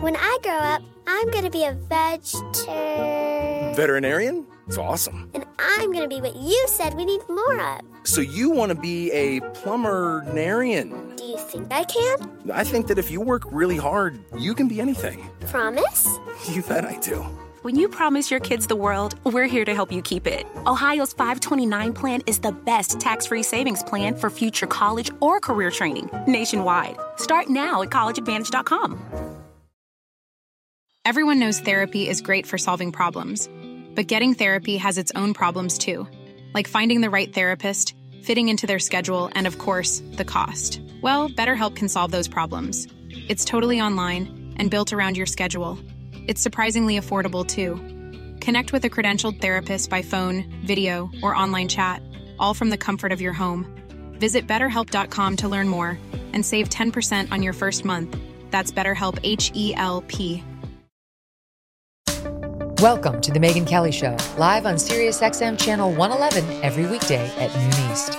When I grow up, I'm going to be a Veterinarian? It's awesome. And I'm going to be what you said we need more of. So you want to be a plumber-narian? Do you think I can? I think that if you work really hard, you can be anything. Promise? You bet I do. When you promise your kids the world, we're here to help you keep it. Ohio's 529 plan is the best tax-free savings plan for future college or career training nationwide. Start now at collegeadvantage.com. Everyone knows therapy is great for solving problems, but getting therapy has its own problems too, like finding the right therapist, fitting into their schedule, and of course, the cost. Well, BetterHelp can solve those problems. It's totally online and built around your schedule. It's surprisingly affordable too. Connect with a credentialed therapist by phone, video, or online chat, all from the comfort of your home. Visit BetterHelp.com to learn more and save 10% on your first month. That's BetterHelp, H-E-L-P. Welcome to The Megyn Kelly Show, live on SiriusXM Channel 111 every weekday at noon East.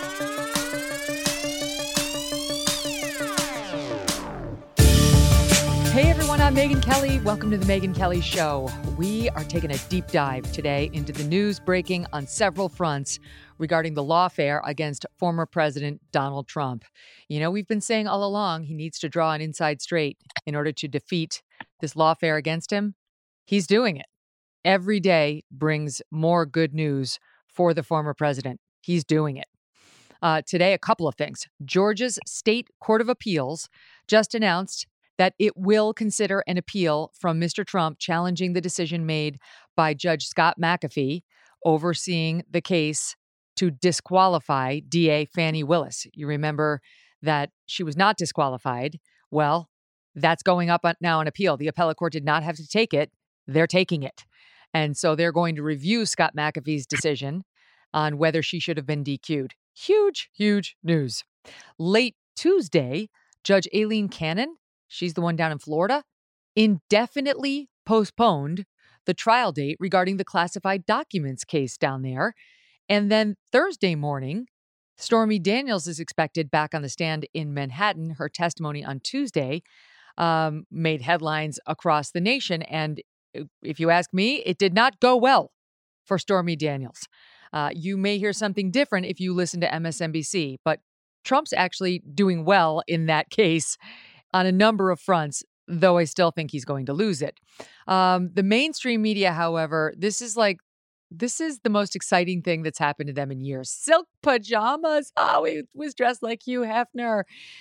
Hey everyone, I'm Megyn Kelly. Welcome to The Megyn Kelly Show. We are taking a deep dive today into the news breaking on several fronts regarding the lawfare against former President Donald Trump. You know, we've been saying all along he needs to draw an inside straight in order to defeat this lawfare against him. He's doing it. Every day brings more good news for the former president. He's doing it. Today, a couple of things. Georgia's State Court of Appeals just announced that it will consider an appeal from Mr. Trump challenging the decision made by Judge Scott McAfee overseeing the case to disqualify DA Fani Willis. You remember that she was not disqualified. Well, that's going up now on appeal. The appellate court did not have to take it. They're taking it. And so they're going to review Scott McAfee's decision on whether she should have been DQ'd. Huge, huge news. Late Tuesday, Judge Aileen Cannon, she's the one down in Florida, indefinitely postponed the trial date regarding the classified documents case down there. And then Thursday morning, Stormy Daniels is expected back on the stand in Manhattan. Her testimony on Tuesday made headlines across the nation. And if you ask me, it did not go well for Stormy Daniels. You may hear something different if you listen to MSNBC, but Trump's actually doing well in that case on a number of fronts, though I still think he's going to lose it. The mainstream media, however, this is the most exciting thing that's happened to them in years. Silk pajamas. Oh, he was dressed like Hugh Hefner.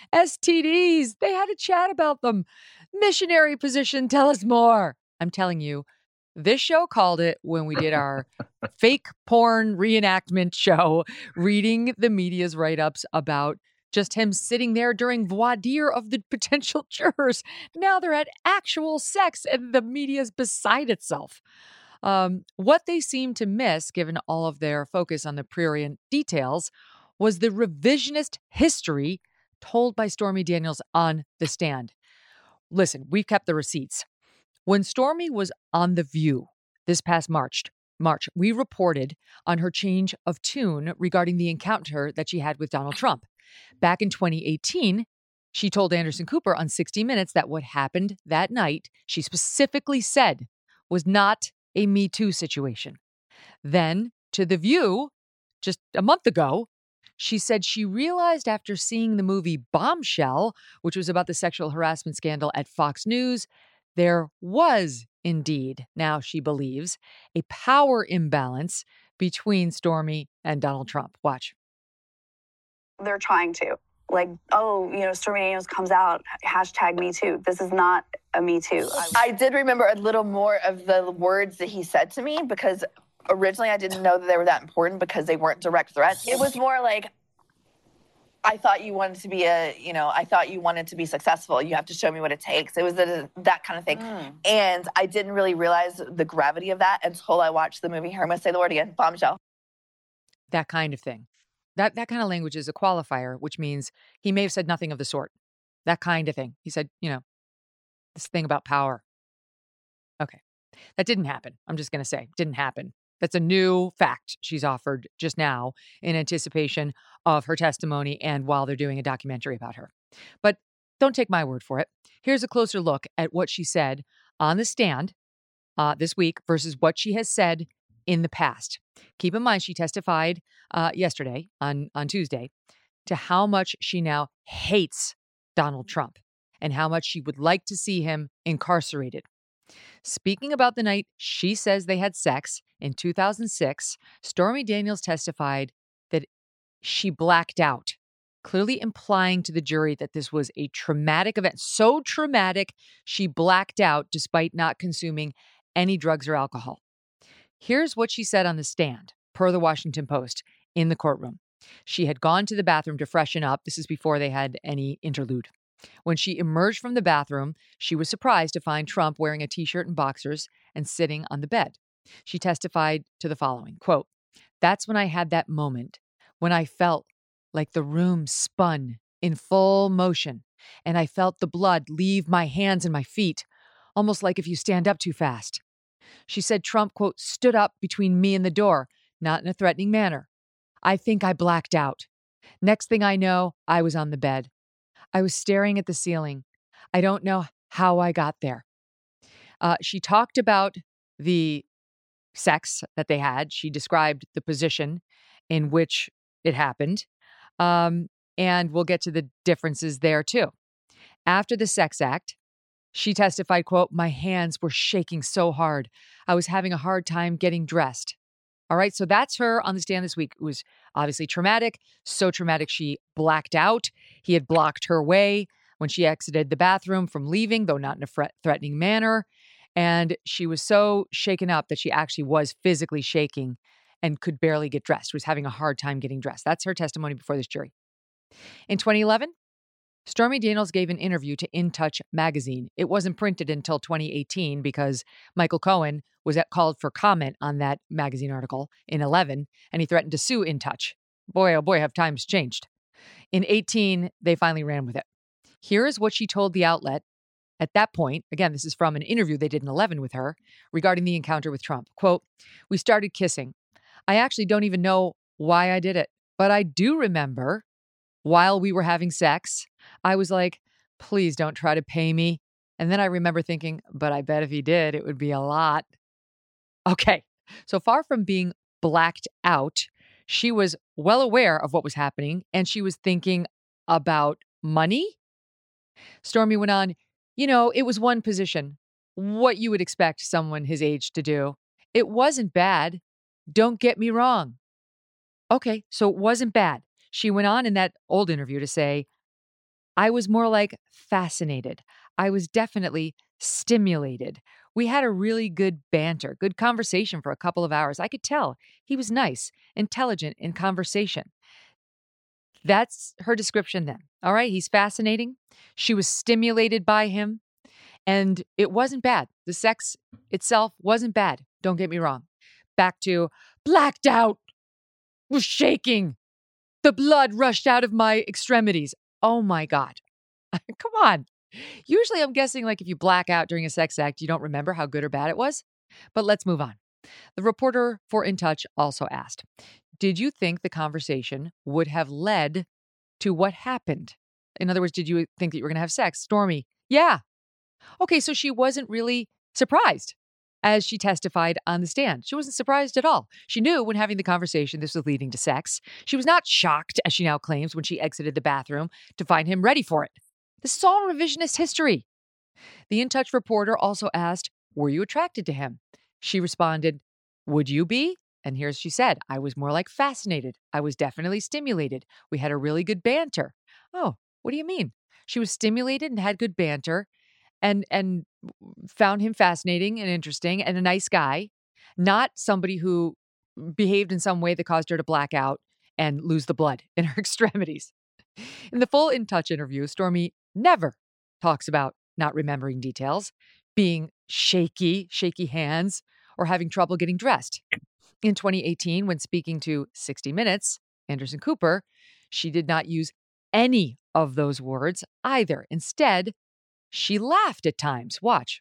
STDs. They had a chat about them. Missionary position. Tell us more. I'm telling you, this show called it when we did our fake porn reenactment show, reading the media's write-ups about just him sitting there during voir dire of the potential jurors. Now they're at actual sex and the media's beside itself. What they seem to miss, given all of their focus on the prurient details, was the revisionist history told by Stormy Daniels on the stand. Listen, we've kept the receipts. When Stormy was on The View this past March, we reported on her change of tune regarding the encounter that she had with Donald Trump. Back in 2018, she told Anderson Cooper on 60 Minutes that what happened that night, she specifically said, was not a Me Too situation. Then, to The View, just a month ago, she said she realized after seeing the movie Bombshell, which was about the sexual harassment scandal at Fox News, there was indeed, now she believes, a power imbalance between Stormy and Donald Trump. Watch. They're trying to. Stormy Daniels comes out, hashtag Me Too. This is not a Me Too. I did remember a little more of the words that he said to me because originally I didn't know that they were that important because they weren't direct threats. It was more like, I thought you wanted to be I thought you wanted to be successful. You have to show me what it takes. It was that kind of thing. And I didn't really realize the gravity of that until I watched the movie, I'm going to say the word again, Bombshell. That kind of thing. That kind of language is a qualifier, which means he may have said nothing of the sort. That kind of thing. He said, this thing about power. Okay. That didn't happen. I'm just going to say, didn't happen. That's a new fact she's offered just now in anticipation of her testimony and while they're doing a documentary about her. But don't take my word for it. Here's a closer look at what she said on the stand this week versus what she has said in the past. Keep in mind, she testified yesterday on Tuesday to how much she now hates Donald Trump and how much she would like to see him incarcerated. Speaking about the night she says they had sex in 2006, Stormy Daniels testified that she blacked out, clearly implying to the jury that this was a traumatic event. So traumatic, she blacked out despite not consuming any drugs or alcohol. Here's what she said on the stand, per the Washington Post, in the courtroom. She had gone to the bathroom to freshen up. This is before they had any interlude. When she emerged from the bathroom, she was surprised to find Trump wearing a t-shirt and boxers and sitting on the bed. She testified to the following, quote, "That's when I had that moment, when I felt like the room spun in full motion, and I felt the blood leave my hands and my feet, almost like if you stand up too fast." She said Trump, quote, "stood up between me and the door, not in a threatening manner. I think I blacked out. Next thing I know, I was on the bed. I was staring at the ceiling. I don't know how I got there." She talked about the sex that they had. She described the position in which it happened. And we'll get to the differences there too. After the sex act, she testified, quote, "My hands were shaking so hard. I was having a hard time getting dressed." All right, so that's her on the stand this week. It was obviously traumatic, so traumatic she blacked out. He had blocked her way when she exited the bathroom from leaving, though not in a threatening manner. And she was so shaken up that she actually was physically shaking and could barely get dressed, was having a hard time getting dressed. That's her testimony before this jury. In 2011, Stormy Daniels gave an interview to In Touch magazine. It wasn't printed until 2018 because Michael Cohen was called for comment on that magazine article in 11, and he threatened to sue In Touch. Boy, oh boy, have times changed. In 18, they finally ran with it. Here is what she told the outlet at that point. Again, this is from an interview they did in 11 with her regarding the encounter with Trump. Quote, "We started kissing. I actually don't even know why I did it, but I do remember while we were having sex, I was like, please don't try to pay me. And then I remember thinking, but I bet if he did, it would be a lot." Okay, so far from being blacked out, she was well aware of what was happening and she was thinking about money. Stormy went on, "It was one position, what you would expect someone his age to do. It wasn't bad. Don't get me wrong." Okay, so it wasn't bad. She went on in that old interview to say, "I was more like fascinated. I was definitely stimulated. We had a really good banter, good conversation for a couple of hours. I could tell he was nice, intelligent in conversation." That's her description then. All right, he's fascinating. She was stimulated by him, and it wasn't bad. The sex itself wasn't bad. Don't get me wrong. Back to blacked out, was shaking. The blood rushed out of my extremities. Oh my God. Come on. Usually I'm guessing like if you black out during a sex act, you don't remember how good or bad it was. But let's move on. The reporter for In Touch also asked, "Did you think the conversation would have led to what happened? In other words, did you think that you were going to have sex?" Stormy, "Yeah." Okay, so she wasn't really surprised as she testified on the stand. She wasn't surprised at all. She knew when having the conversation this was leading to sex. She was not shocked, as she now claims, when she exited the bathroom to find him ready for it. This is all revisionist history. The In Touch reporter also asked, "Were you attracted to him?" She responded, "Would you be?" And here's she said, "I was more like fascinated. I was definitely stimulated. We had a really good banter." Oh, what do you mean? She was stimulated and had good banter and found him fascinating and interesting and a nice guy, not somebody who behaved in some way that caused her to black out and lose the blood in her extremities. In the full In Touch interview, Stormy never talks about not remembering details, being shaky hands, or having trouble getting dressed. In 2018, when speaking to 60 Minutes, Anderson Cooper, she did not use any of those words either. Instead, she laughed at times. Watch.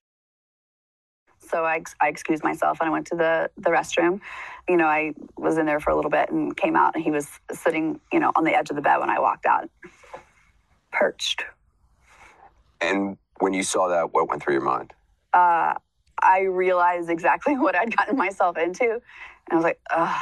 So I excused myself and I went to the restroom. I was in there for a little bit and came out and he was sitting, on the edge of the bed when I walked out. Perched. And when you saw that, what went through your mind? I realized exactly what I'd gotten myself into. And I was like,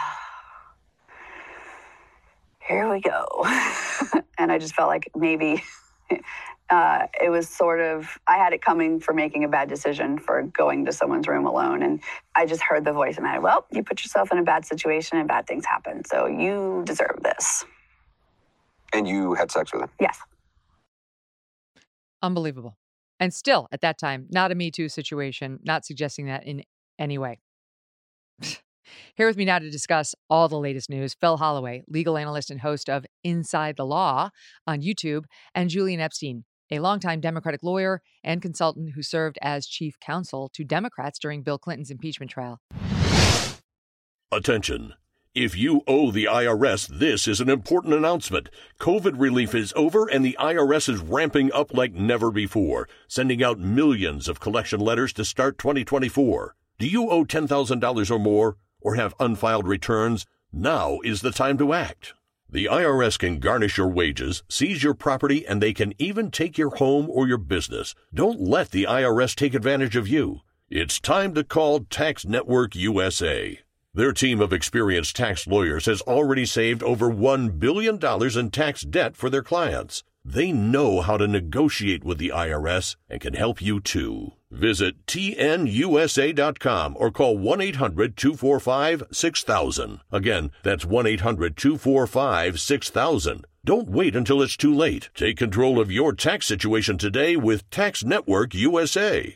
here we go. And I just felt like maybe it was sort of, I had it coming for making a bad decision for going to someone's room alone. And I just heard the voice in my head, well, you put yourself in a bad situation and bad things happen. So you deserve this. And you had sex with him? Yes. Unbelievable. And still, at that time, not a Me Too situation, not suggesting that in any way. Here with me now to discuss all the latest news, Phil Holloway, legal analyst and host of Inside the Law on YouTube, and Julian Epstein, a longtime Democratic lawyer and consultant who served as chief counsel to Democrats during Bill Clinton's impeachment trial. Attention. If you owe the IRS, this is an important announcement. COVID relief is over and the IRS is ramping up like never before, sending out millions of collection letters to start 2024. Do you owe $10,000 or more or have unfiled returns? Now is the time to act. The IRS can garnish your wages, seize your property, and they can even take your home or your business. Don't let the IRS take advantage of you. It's time to call Tax Network USA. Their team of experienced tax lawyers has already saved over $1 billion in tax debt for their clients. They know how to negotiate with the IRS and can help you too. Visit tnusa.com or call 1-800-245-6000. Again, that's 1-800-245-6000. Don't wait until it's too late. Take control of your tax situation today with Tax Network USA.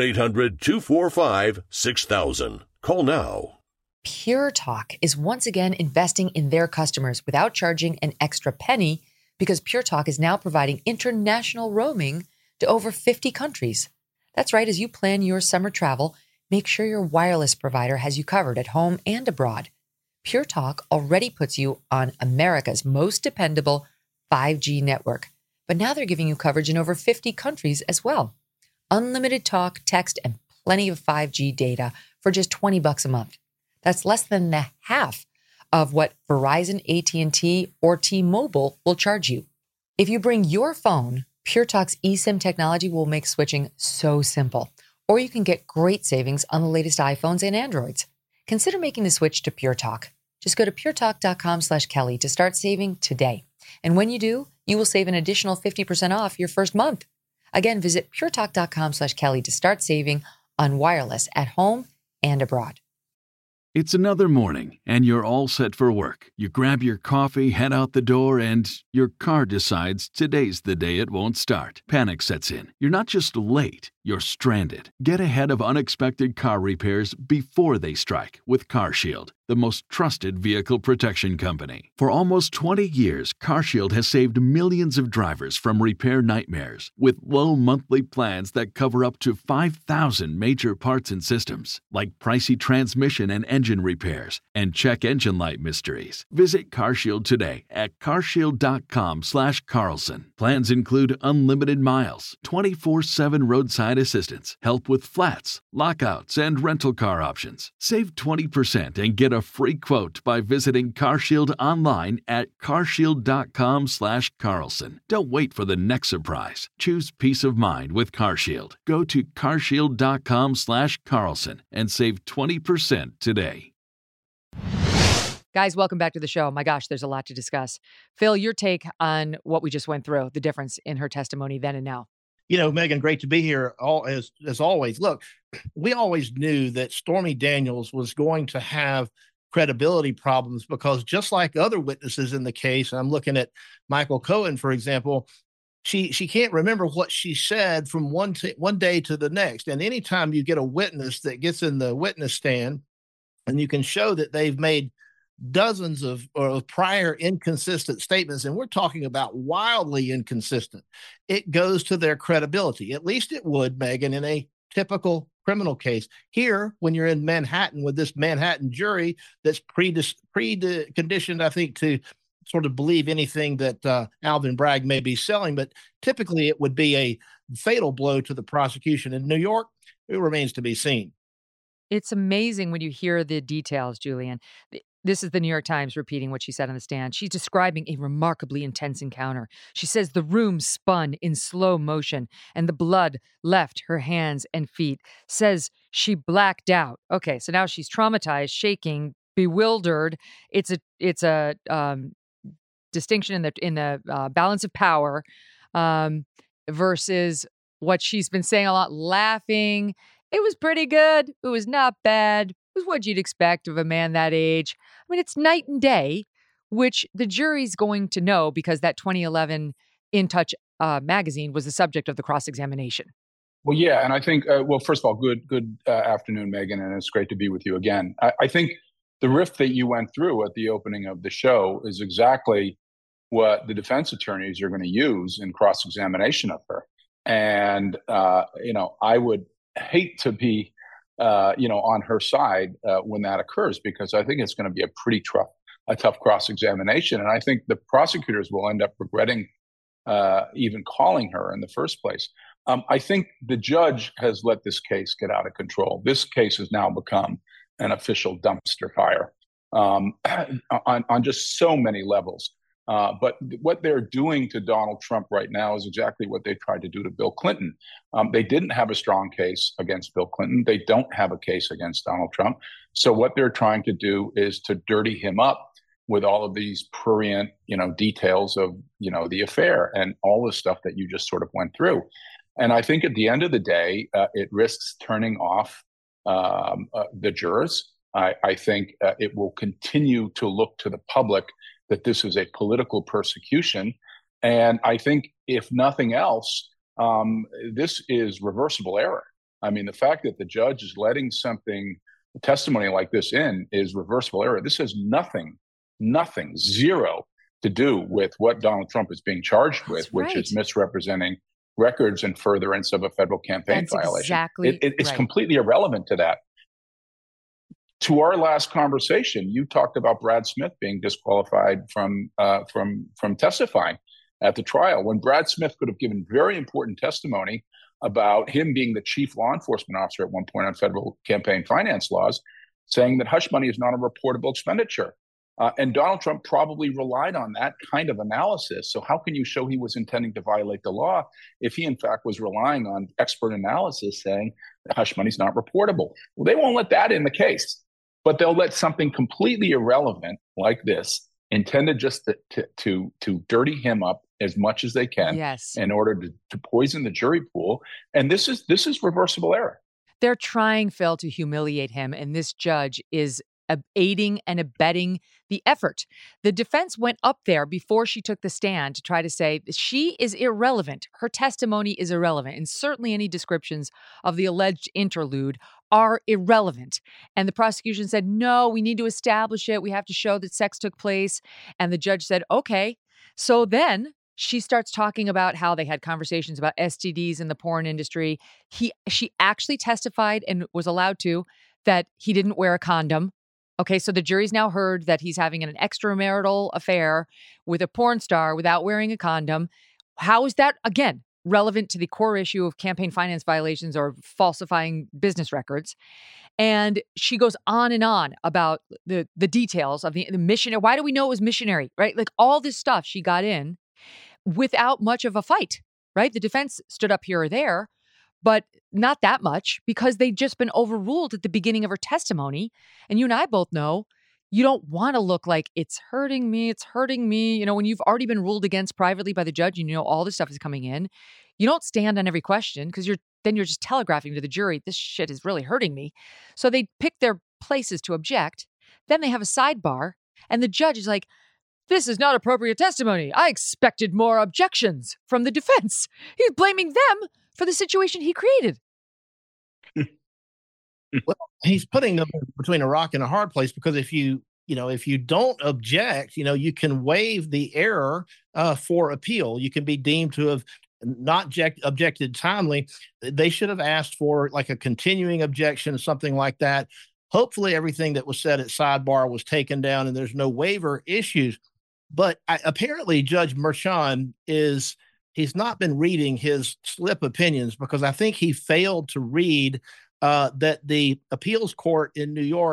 1-800-245-6000. Call now. Pure Talk is once again investing in their customers without charging an extra penny because Pure Talk is now providing international roaming to over 50 countries. That's right. As you plan your summer travel, make sure your wireless provider has you covered at home and abroad. Pure Talk already puts you on America's most dependable 5G network, but now they're giving you coverage in over 50 countries as well. Unlimited talk, text, and plenty of 5G data for just $20 a month. That's less than the half of what Verizon, AT&T, or T-Mobile will charge you. If you bring your phone, Pure Talk's eSIM technology will make switching so simple. Or you can get great savings on the latest iPhones and Androids. Consider making the switch to Pure Talk. Just go to puretalk.com/Kelly to start saving today. And when you do, you will save an additional 50% off your first month. Again, visit puretalk.com/Kelly to start saving on wireless at home and abroad. It's another morning, and you're all set for work. You grab your coffee, head out the door, and your car decides today's the day it won't start. Panic sets in. You're not just late, you're stranded. Get ahead of unexpected car repairs before they strike with CarShield, the most trusted vehicle protection company. For almost 20 years, CarShield has saved millions of drivers from repair nightmares with low monthly plans that cover up to 5,000 major parts and systems, like pricey transmission and engine repairs and check engine light mysteries. Visit CarShield today at carshield.com/Carlson. Plans include unlimited miles, 24/7 roadside assistance, help with flats, lockouts, and rental car options. Save 20% and get a free quote by visiting CarShield online at carshield.com/Carlson. Don't wait for the next surprise. Choose peace of mind with CarShield. Go to carshield.com/Carlson and save 20% today. Guys, welcome back to the show. My gosh, there's a lot to discuss. Phil, your take on what we just went through, the difference in her testimony then and now. You know, Megan, great to be here as always. Look, we always knew that Stormy Daniels was going to have credibility problems because just like other witnesses in the case, and I'm looking at Michael Cohen, for example, she can't remember what she said from one day to the next. And anytime you get a witness that gets in the witness stand and you can show that they've made dozens of prior inconsistent statements, and we're talking about wildly inconsistent, it goes to their credibility. At least it would, Megan, in a typical criminal case. Here, when you're in Manhattan with this Manhattan jury that's preconditioned, I think, to sort of believe anything that Alvin Bragg may be selling, but typically it would be a fatal blow to the prosecution. In New York, it remains to be seen. It's amazing when you hear the details, Julian. This is the New York Times repeating what she said on the stand. She's describing a remarkably intense encounter. She says the room spun in slow motion and the blood left her hands and feet. Says she blacked out. Okay, so now she's traumatized, shaking, bewildered. It's a distinction in the balance of power versus what she's been saying a lot, laughing. It was pretty good. It was not bad. It was what you'd expect of a man that age. I mean, it's night and day, which the jury's going to know because that 2011 In Touch magazine was the subject of the cross-examination. Well, yeah, and I think, well, first of all, good afternoon, Megyn, and it's great to be with you again. I think the riff that you went through at the opening of the show is exactly what the defense attorneys are going to use in cross-examination of her. And, I would hate to be, on her side when that occurs, because I think it's going to be a tough cross-examination. And I think the prosecutors will end up regretting even calling her in the first place. I think the judge has let this case get out of control. This case has now become an official dumpster fire on just so many levels. But what they're doing to Donald Trump right now is exactly what they tried to do to Bill Clinton. They didn't have a strong case against Bill Clinton. They don't have a case against Donald Trump. So what they're trying to do is to dirty him up with all of these prurient, details of, the affair and all the stuff that you just sort of went through. And I think at the end of the day, it risks turning off the jurors. I think it will continue to look to the public that this is a political persecution. And I think, if nothing else, this is reversible error. I mean, the fact that the judge is letting testimony like this in is reversible error. This has nothing, zero to do with what Donald Trump is being charged with, which is misrepresenting records and furtherance of a federal campaign violation. Exactly. It's completely irrelevant to that. To our last conversation, you talked about Brad Smith being disqualified from testifying at the trial, when Brad Smith could have given very important testimony about him being the chief law enforcement officer at one point on federal campaign finance laws, saying that hush money is not a reportable expenditure. And Donald Trump probably relied on that kind of analysis. So how can you show he was intending to violate the law if he, in fact, was relying on expert analysis saying that hush money is not reportable? Well, they won't let that in the case, but they'll let something completely irrelevant like this, intended just to dirty him up as much as they can in order to poison the jury pool. And this is reversible error. They're trying, Phil, to humiliate him, and this judge is aiding and abetting the effort. The defense went up there before she took the stand to try to say she is irrelevant. Her testimony is irrelevant, and certainly any descriptions of the alleged interlude are irrelevant. And the prosecution said, no, we need to establish it. We have to show that sex took place. And the judge said, okay. So then she starts talking about how they had conversations about STDs in the porn industry. She actually testified and was allowed to that he didn't wear a condom. Okay, so the jury's now heard that he's having an extramarital affair with a porn star without wearing a condom. How is that, again, relevant to the core issue of campaign finance violations or falsifying business records? And she goes on and on about the details of the mission. Why do we know it was missionary, right? Like all this stuff she got in without much of a fight, right? The defense stood up here or there, but not that much, because they'd just been overruled at the beginning of her testimony. And you and I both know you don't want to look like it's hurting me. When you've already been ruled against privately by the judge and all this stuff is coming in, you don't stand on every question because you're just telegraphing to the jury, this shit is really hurting me. So they pick their places to object. Then they have a sidebar and the judge is like, this is not appropriate testimony. I expected more objections from the defense. He's blaming them for the situation he created. Well, he's putting them between a rock and a hard place, because if you don't object, you can waive the error for appeal. You can be deemed to have not objected timely. They should have asked for like a continuing objection, something like that. Hopefully everything that was said at sidebar was taken down and there's no waiver issues. But apparently Judge Merchan he's not been reading his slip opinions, because I think he failed to read that the appeals court in New York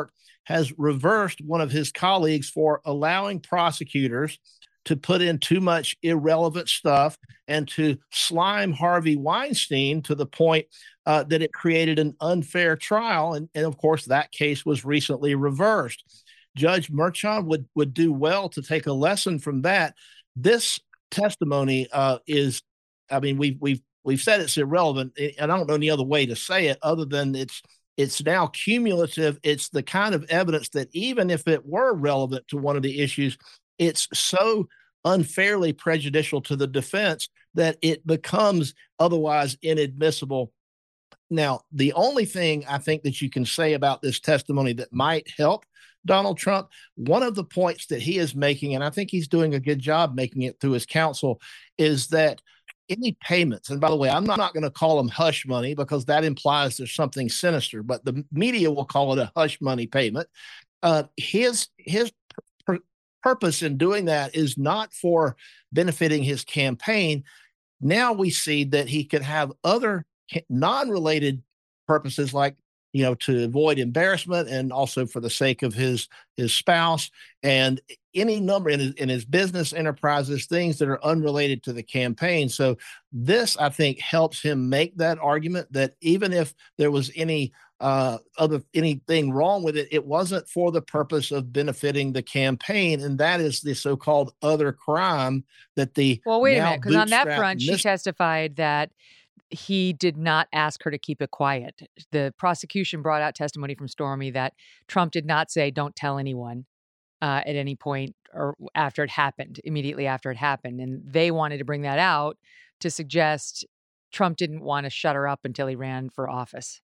has reversed one of his colleagues for allowing prosecutors to put in too much irrelevant stuff and to slime Harvey Weinstein to the point that it created an unfair trial. And of course, that case was recently reversed. Judge Merchan would do well to take a lesson from that. This testimony is, I mean, we've said it's irrelevant, and I don't know any other way to say it other than it's now cumulative. It's the kind of evidence that even if it were relevant to one of the issues, it's so unfairly prejudicial to the defense that it becomes otherwise inadmissible. Now, the only thing I think that you can say about this testimony that might help Donald Trump, one of the points that he is making, and I think he's doing a good job making it through his counsel, is that any payments, and by the way, I'm not going to call them hush money because that implies there's something sinister, but the media will call it a hush money payment. His purpose in doing that is not for benefiting his campaign. Now we see that he could have other non-related purposes, like, to avoid embarrassment and also for the sake of his spouse and any number in his business enterprises, things that are unrelated to the campaign. So this, I think, helps him make that argument that even if there was anything wrong with it, it wasn't for the purpose of benefiting the campaign. And that is the so-called other crime that the Well, wait a minute, because on that front, she testified that he did not ask her to keep it quiet. The prosecution brought out testimony from Stormy that Trump did not say, don't tell anyone at any point or after it happened, immediately after it happened. And they wanted to bring that out to suggest Trump didn't want to shut her up until he ran for office.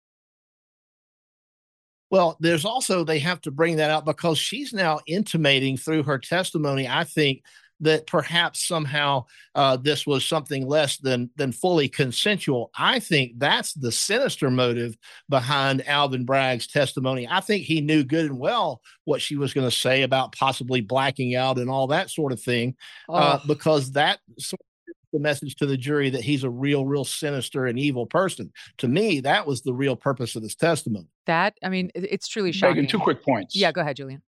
Well, there's also, they have to bring that out because she's now intimating through her testimony, I think, that perhaps somehow this was something less than fully consensual. I think that's the sinister motive behind Alvin Bragg's testimony. I think he knew good and well what she was going to say about possibly blacking out and all that sort of thing, because that sort of the message to the jury that he's a real sinister and evil person. To me, that was the real purpose of this testimony. That, I mean, it's truly shocking. Megan, 2 quick points. Yeah, go ahead, Julian.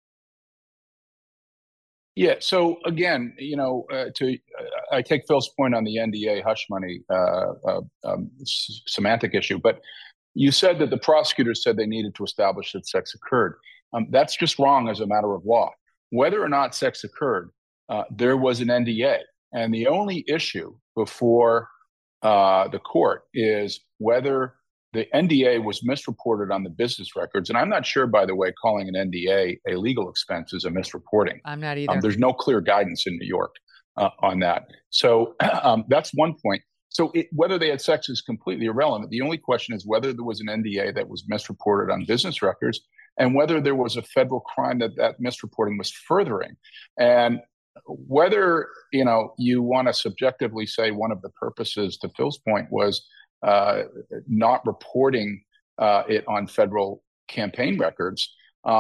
Yeah. So again, I take Phil's point on the NDA hush money semantic issue, but you said that the prosecutors said they needed to establish that sex occurred. That's just wrong as a matter of law. Whether or not sex occurred, there was an NDA, and the only issue before the court is whether the NDA was misreported on the business records. And I'm not sure, by the way, calling an NDA a legal expense is a misreporting. I'm not either. There's no clear guidance in New York on that. So that's one point. So whether they had sex is completely irrelevant. The only question is whether there was an NDA that was misreported on business records and whether there was a federal crime that misreporting was furthering. And whether, you want to subjectively say one of the purposes, to Phil's point, was not reporting it on federal campaign records.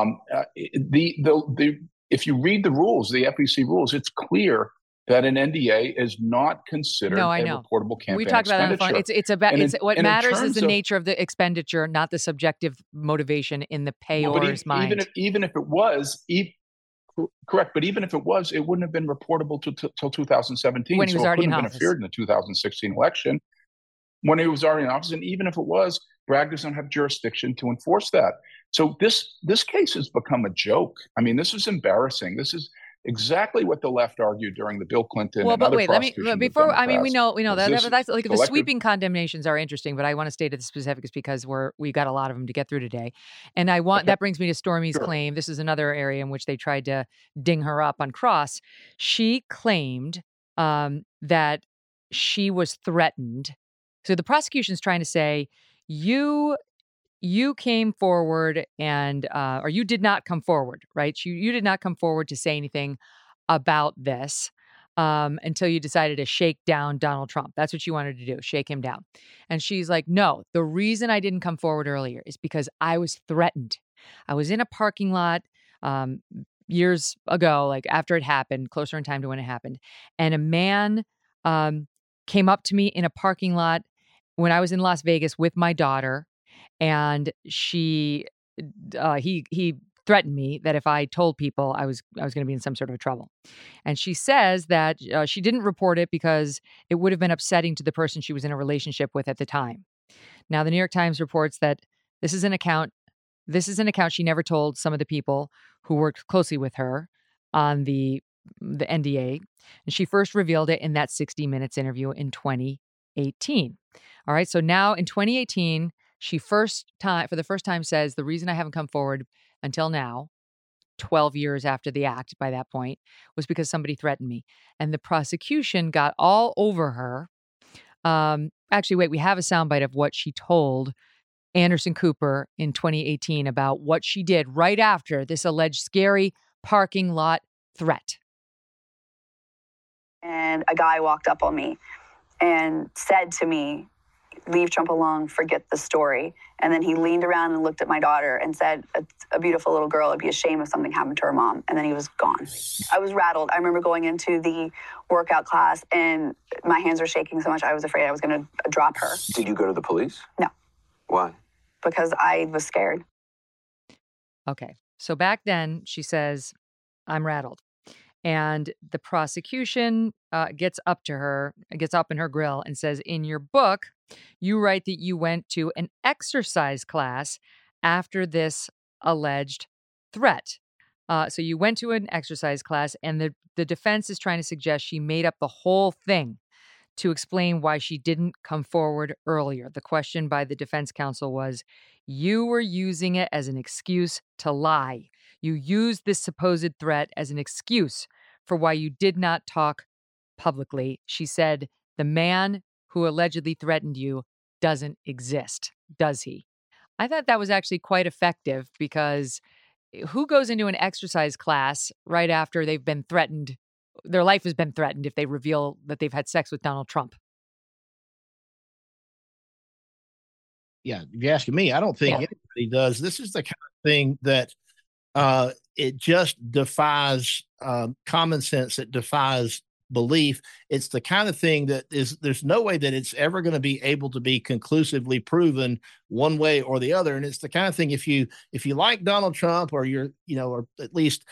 If you read the rules, the FEC rules, it's clear that an NDA is not considered a reportable campaign we talked about expenditure. That on the phone. What matters is the nature of the expenditure, not the subjective motivation in the payor's mind. Even if it was, correct, but even if it was, it wouldn't have been reportable till 2017. When he was already in office. It couldn't have been interfered in the 2016 election. When he was already in office, and even if it was, Bragg doesn't have jurisdiction to enforce that. So this case has become a joke. I mean, this is embarrassing. This is exactly what the left argued during the Bill Clinton. Well, and but other wait, we know that's like the collective sweeping condemnations are interesting, but I want to stay to the specifics because we got a lot of them to get through today, and that brings me to Stormy's claim. This is another area in which they tried to ding her up on cross. She claimed that she was threatened. So the prosecution's trying to say you came forward and or you did not come forward, right? You did not come forward to say anything about this until you decided to shake down Donald Trump. That's what you wanted to do, shake him down. And she's like, no, the reason I didn't come forward earlier is because I was threatened. I was in a parking lot years ago, like after it happened, closer in time to when it happened. And a man came up to me in a parking lot when I was in Las Vegas with my daughter, and he threatened me that if I told people I was going to be in some sort of trouble. And she says that she didn't report it because it would have been upsetting to the person she was in a relationship with at the time. Now, the New York Times reports that this is an account she never told some of the people who worked closely with her on the NDA. And she first revealed it in that 60 Minutes interview in 2018. All right. So now in 2018, she for the first time says the reason I haven't come forward until now, 12 years after the act by that point, was because somebody threatened me. And the prosecution got all over her. Actually, wait, we have a soundbite of what she told Anderson Cooper in 2018 about what she did right after this alleged scary parking lot threat. And a guy walked up on me and said to me, "Leave Trump alone, forget the story." And then he leaned around and looked at my daughter and said, "A beautiful little girl, it'd be a shame if something happened to her mom." And then he was gone. I was rattled. I remember going into the workout class and my hands were shaking so much I was afraid I was going to drop her. Did you go to the police? No. Why? Because I was scared. Okay. So back then, she says, I'm rattled. And the prosecution gets up in her grill and says, in your book, you write that you went to an exercise class after this alleged threat. So you went to an exercise class, and the defense is trying to suggest she made up the whole thing to explain why she didn't come forward earlier. The question by the defense counsel was, you were using it as an excuse to lie. You used this supposed threat as an excuse for why you did not talk publicly. She said, the man who allegedly threatened you doesn't exist, does he? I thought that was actually quite effective, because who goes into an exercise class right after they've been threatened? Their life has been threatened if they reveal that they've had sex with Donald Trump. Yeah, if you're asking me, I don't think anybody does. This is the kind of thing that it just defies common sense. It defies belief. It's the kind of thing that there's no way that it's ever going to be able to be conclusively proven one way or the other. And it's the kind of thing, if you like Donald Trump, or you're, or at least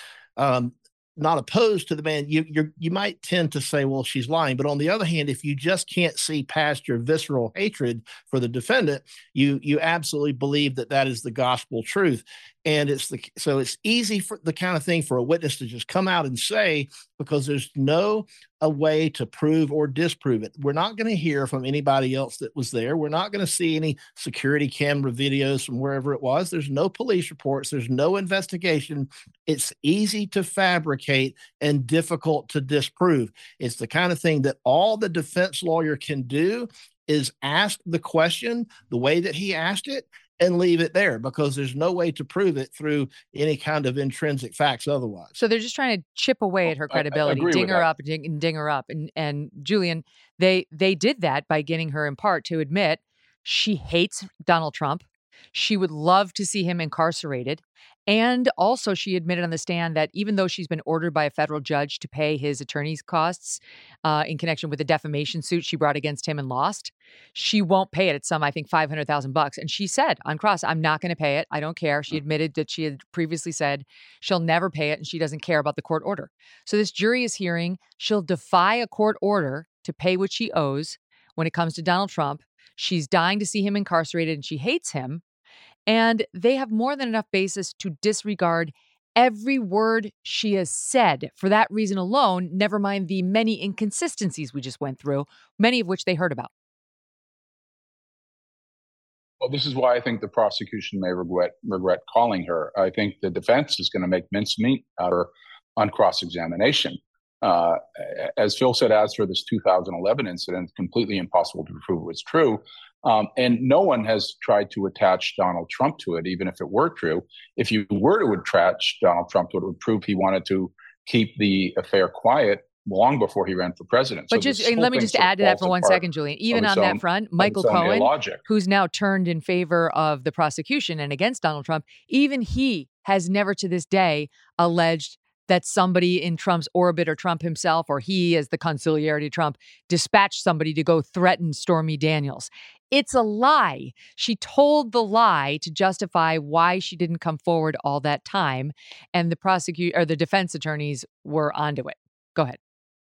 not opposed to the man, you might tend to say, well, she's lying. But on the other hand, if you just can't see past your visceral hatred for the defendant, you absolutely believe that is the gospel truth. And so it's easy for the kind of thing for a witness to just come out and say, because there's no a way to prove or disprove it. We're not going to hear from anybody else that was there. We're not going to see any security camera videos from wherever it was. There's no police reports. There's no investigation. It's easy to fabricate and difficult to disprove. It's the kind of thing that all the defense lawyer can do is ask the question the way that he asked it and leave it there, because there's no way to prove it through any kind of intrinsic facts otherwise. So they're just trying to chip away at her credibility, ding her up and ding her up. And Julian, they did that by getting her in part to admit she hates Donald Trump. She would love to see him incarcerated. And also, she admitted on the stand that even though she's been ordered by a federal judge to pay his attorney's costs in connection with the defamation suit she brought against him and lost, she won't pay it. It's some, I think, $500,000. And she said on cross, I'm not going to pay it. I don't care. She admitted that she had previously said she'll never pay it and she doesn't care about the court order. So this jury is hearing she'll defy a court order to pay what she owes when it comes to Donald Trump. She's dying to see him incarcerated and she hates him. And they have more than enough basis to disregard every word she has said. For that reason alone, never mind the many inconsistencies we just went through, many of which they heard about. Well, this is why I think the prosecution may regret calling her. I think the defense is going to make mincemeat out of her on cross-examination. As Phil said, as for this 2011 incident, it's completely impossible to prove it was true. And no one has tried to attach Donald Trump to it, even if it were true. If you were to attach Donald Trump to it, it would prove he wanted to keep the affair quiet long before he ran for president. But let me just add to that for 1 second, Julian. Even on that front, Michael Cohen, who's now turned in favor of the prosecution and against Donald Trump, even he has never to this day alleged that somebody in Trump's orbit or Trump himself, or he as the consigliere to Trump, dispatched somebody to go threaten Stormy Daniels. It's a lie. She told the lie to justify why she didn't come forward all that time, and the defense attorneys were onto it. Go ahead.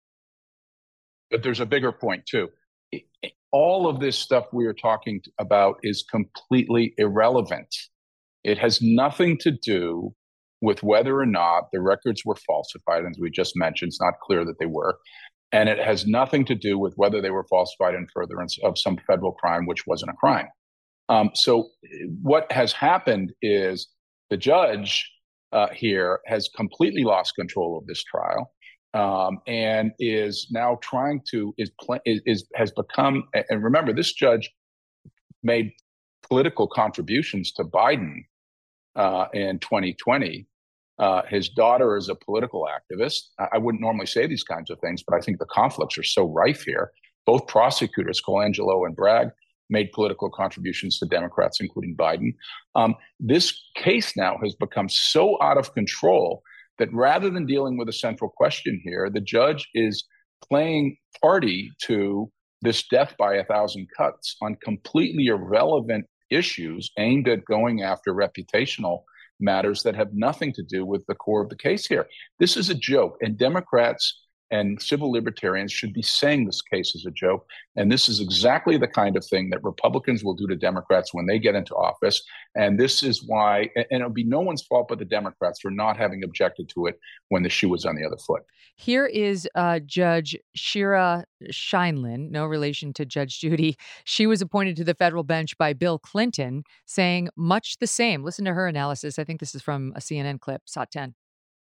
But there's a bigger point too. All of this stuff we are talking about is completely irrelevant. It has nothing to do with whether or not the records were falsified, as we just mentioned. It's not clear that they were. And it has nothing to do with whether they were falsified in furtherance of some federal crime, which wasn't a crime. So what has happened is the judge here has completely lost control of this trial. And is now trying to has become, and remember, this judge made political contributions to Biden in 2020. His daughter is a political activist. I wouldn't normally say these kinds of things, but I think the conflicts are so rife here. Both prosecutors, Colangelo and Bragg, made political contributions to Democrats, including Biden. This case now has become so out of control that rather than dealing with a central question here, the judge is playing party to this death by 1,000 cuts on completely irrelevant issues aimed at going after reputational matters that have nothing to do with the core of the case here. This is a joke, and Democrats and civil libertarians should be saying this case is a joke. And this is exactly the kind of thing that Republicans will do to Democrats when they get into office. And this is why, and it'll be no one's fault but the Democrats for not having objected to it when the shoe was on the other foot. Here is Judge Shira Scheinlin, no relation to Judge Judy. She was appointed to the federal bench by Bill Clinton, saying much the same. Listen to her analysis. I think this is from a CNN clip, SOT 10.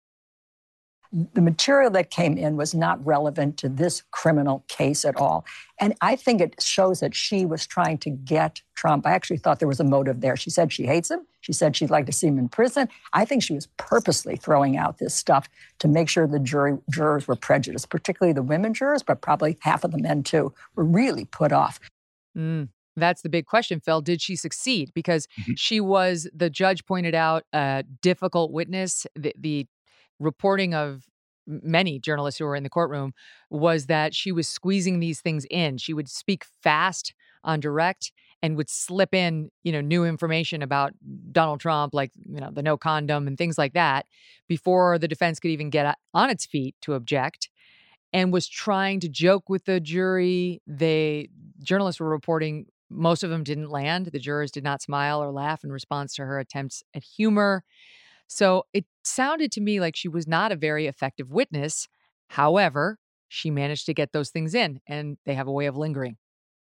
The material that came in was not relevant to this criminal case at all. And I think it shows that she was trying to get Trump. I actually thought there was a motive there. She said she hates him. She said she'd like to see him in prison. I think she was purposely throwing out this stuff to make sure the jurors were prejudiced, particularly the women jurors, but probably half of the men too, were really put off. That's the big question, Phil. Did she succeed? Because she was, the judge pointed out, a difficult witness. The reporting of many journalists who were in the courtroom was that she was squeezing these things in. She would speak fast on direct and would slip in, new information about Donald Trump, like, the no condom and things like that, before the defense could even get on its feet to object, and was trying to joke with the jury. Journalists were reporting most of them didn't land. The jurors did not smile or laugh in response to her attempts at humor. So it sounded to me like she was not a very effective witness. However, she managed to get those things in, and they have a way of lingering.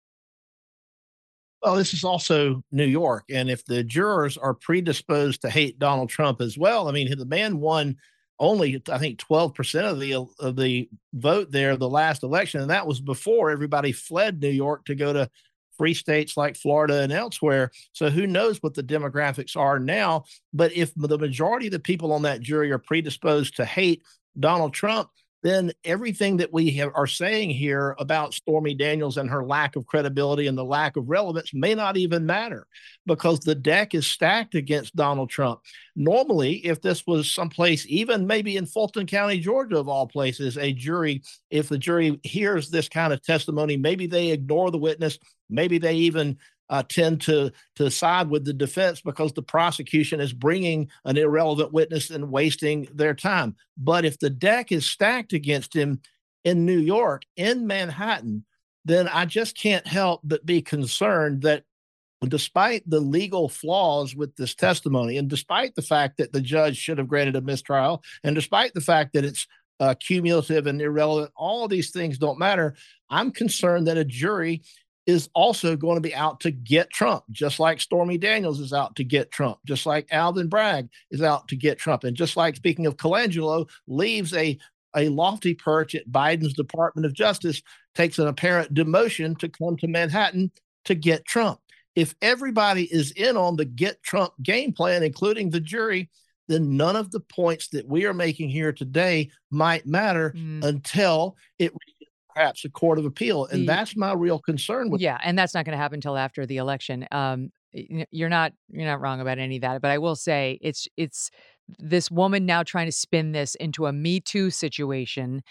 Well, this is also New York. And if the jurors are predisposed to hate Donald Trump as well, I mean, the man won only, I think, 12% of the vote there, the last election. And that was before everybody fled New York to go to free states like Florida and elsewhere. So who knows what the demographics are now. But if the majority of the people on that jury are predisposed to hate Donald Trump, then everything that we are saying here about Stormy Daniels and her lack of credibility and the lack of relevance may not even matter, because the deck is stacked against Donald Trump. Normally, if this was someplace, even maybe in Fulton County, Georgia, of all places, if the jury hears this kind of testimony, maybe they ignore the witness, maybe they even tend to side with the defense because the prosecution is bringing an irrelevant witness and wasting their time. But if the deck is stacked against him in New York, in Manhattan, then I just can't help but be concerned that despite the legal flaws with this testimony, and despite the fact that the judge should have granted a mistrial, and despite the fact that it's cumulative and irrelevant, all of these things don't matter. I'm concerned that a jury is also going to be out to get Trump, just like Stormy Daniels is out to get Trump, just like Alvin Bragg is out to get Trump. And just like, speaking of Colangelo, leaves a lofty perch at Biden's Department of Justice, takes an apparent demotion to come to Manhattan to get Trump. If everybody is in on the get Trump game plan, including the jury, then none of the points that we are making here today might matter until it perhaps a court of appeal. And that's my real concern with and that's not going to happen until after the election. You're not wrong about any of that, but I will say it's this woman now trying to spin this into a Me Too situation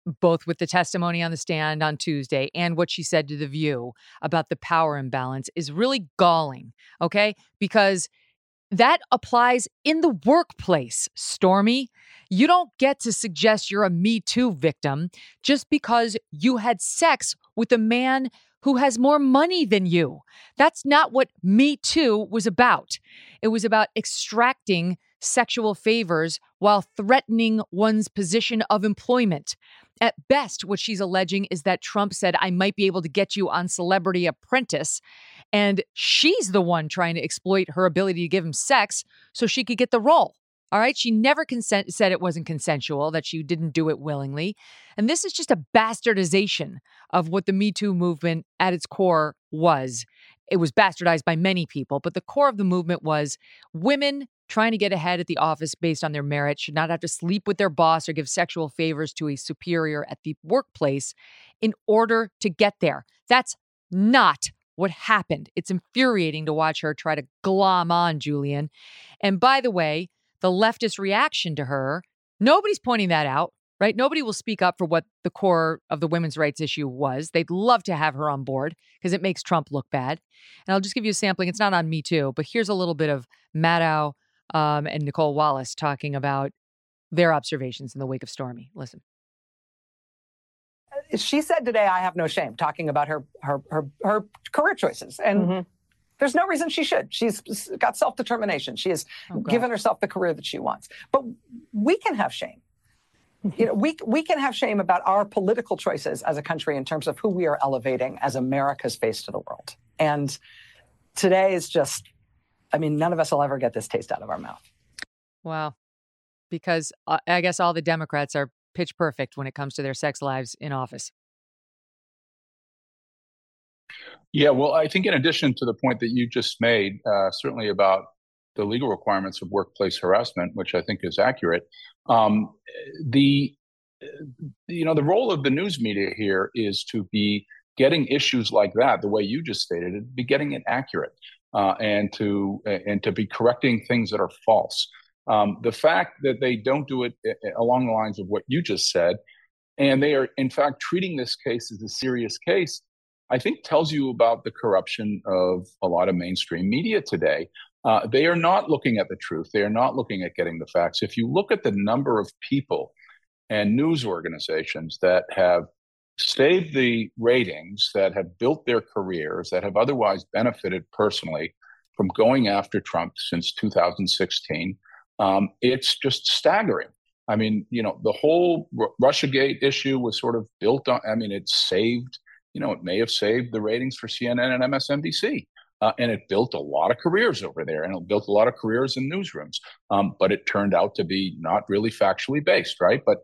both with the testimony on the stand on Tuesday and what she said to The View about the power imbalance, is really galling, okay? Because that applies in the workplace, Stormy. You don't get to suggest you're a Me Too victim just because you had sex with a man who has more money than you. That's not what Me Too was about. It was about extracting sexual favors while threatening one's position of employment. At best, what she's alleging is that Trump said, I might be able to get you on Celebrity Apprentice. And she's the one trying to exploit her ability to give him sex so she could get the role. All right. She never said it wasn't consensual, that she didn't do it willingly. And this is just a bastardization of what the Me Too movement at its core was. It was bastardized by many people, but the core of the movement was women trying to get ahead at the office based on their merit should not have to sleep with their boss or give sexual favors to a superior at the workplace in order to get there. That's not what happened. It's infuriating to watch her try to glom on Julian. And by the way, the leftist reaction to her, nobody's pointing that out, right? Nobody will speak up for what the core of the women's rights issue was. They'd love to have her on board because it makes Trump look bad. And I'll just give you a sampling. It's not on Me Too, but here's a little bit of Maddow and Nicole Wallace talking about their observations in the wake of Stormy. Listen. She said today, I have no shame, talking about her career choices. And there's no reason she should. She's got self-determination. She has given herself the career that she wants. But we can have shame. You know, we can have shame about our political choices as a country in terms of who we are elevating as America's face to the world. And today is just, I mean, none of us will ever get this taste out of our mouth. Wow. Because I guess all the Democrats are pitch perfect when it comes to their sex lives in office. Yeah, well, I think in addition to the point that you just made, certainly about the legal requirements of workplace harassment, which I think is accurate, the role of the news media here is to be getting issues like that, the way you just stated it, be getting it accurate, and to be correcting things that are false. The fact that they don't do it along the lines of what you just said, and they are in fact treating this case as a serious case, I think tells you about the corruption of a lot of mainstream media today. They are not looking at the truth. They are not looking at getting the facts. If you look at the number of people and news organizations that have saved the ratings, that have built their careers, that have otherwise benefited personally from going after Trump since 2016, it's just staggering. I mean, the whole Russiagate issue was sort of built on, it saved, it may have saved the ratings for CNN and MSNBC. And it built a lot of careers over there, and it built a lot of careers in newsrooms. But it turned out to be not really factually based, right? But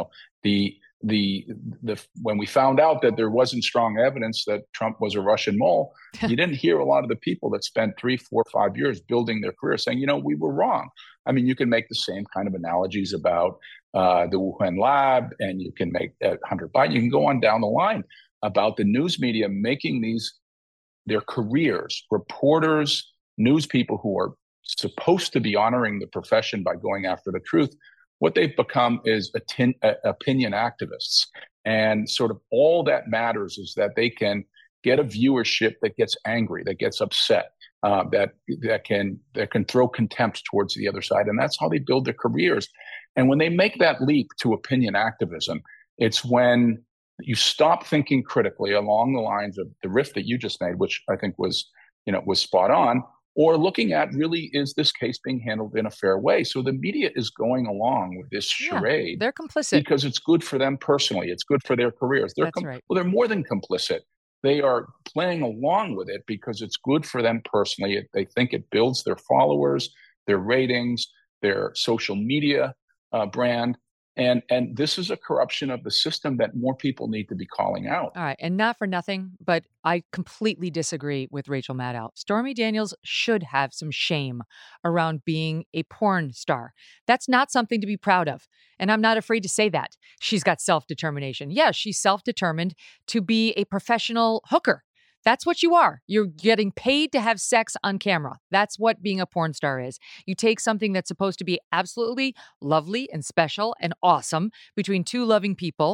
when we found out that there wasn't strong evidence that Trump was a Russian mole, you didn't hear a lot of the people that spent 3, 4, 5 years building their career saying, we were wrong. I mean, you can make the same kind of analogies about the Wuhan lab, and you can make Hunter Biden. You can go on down the line about the news media making their careers, reporters, news people who are supposed to be honoring the profession by going after the truth. What they've become is opinion activists. And sort of all that matters is that they can get a viewership that gets angry, that gets upset, that can throw contempt towards the other side. And that's how they build their careers. And when they make that leap to opinion activism, it's when you stop thinking critically along the lines of the riff that you just made, which I think was spot on, or looking at really, is this case being handled in a fair way? So the media is going along with this charade. They're complicit. Because it's good for them personally. It's good for their careers. That's right. Well, they're more than complicit. They are playing along with it because it's good for them personally. They think it builds their followers, their ratings, their social media brand. And this is a corruption of the system that more people need to be calling out. All right. And not for nothing, but I completely disagree with Rachel Maddow. Stormy Daniels should have some shame around being a porn star. That's not something to be proud of. And I'm not afraid to say that. She's got self-determination. Yeah, she's self-determined to be a professional hooker. That's what you are. You're getting paid to have sex on camera. That's what being a porn star is. You take something that's supposed to be absolutely lovely and special and awesome between two loving people,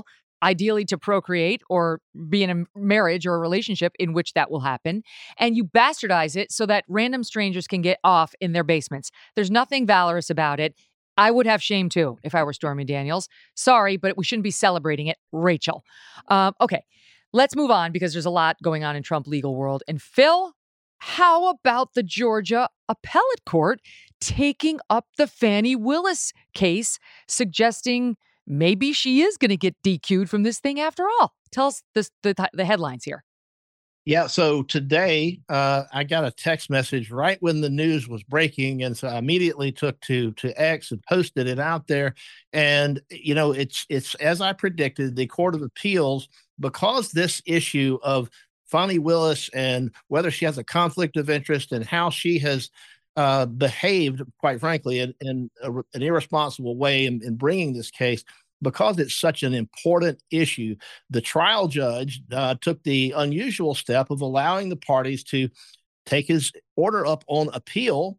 ideally to procreate or be in a marriage or a relationship in which that will happen. And you bastardize it so that random strangers can get off in their basements. There's nothing valorous about it. I would have shame too if I were Stormy Daniels. Sorry, but we shouldn't be celebrating it. Rachel. Okay, let's move on because there's a lot going on in Trump legal world. And Phil, how about the Georgia appellate court taking up the Fani Willis case, suggesting maybe she is going to get DQ'd from this thing after all? Tell us the headlines here. Yeah, so today I got a text message right when the news was breaking, and so I immediately took to X and posted it out there. And you know, it's as I predicted, the Court of Appeals, because this issue of Fani Willis and whether she has a conflict of interest and how she has behaved, quite frankly, in an irresponsible way in bringing this case. Because it's such an important issue, the trial judge took the unusual step of allowing the parties to take his order up on appeal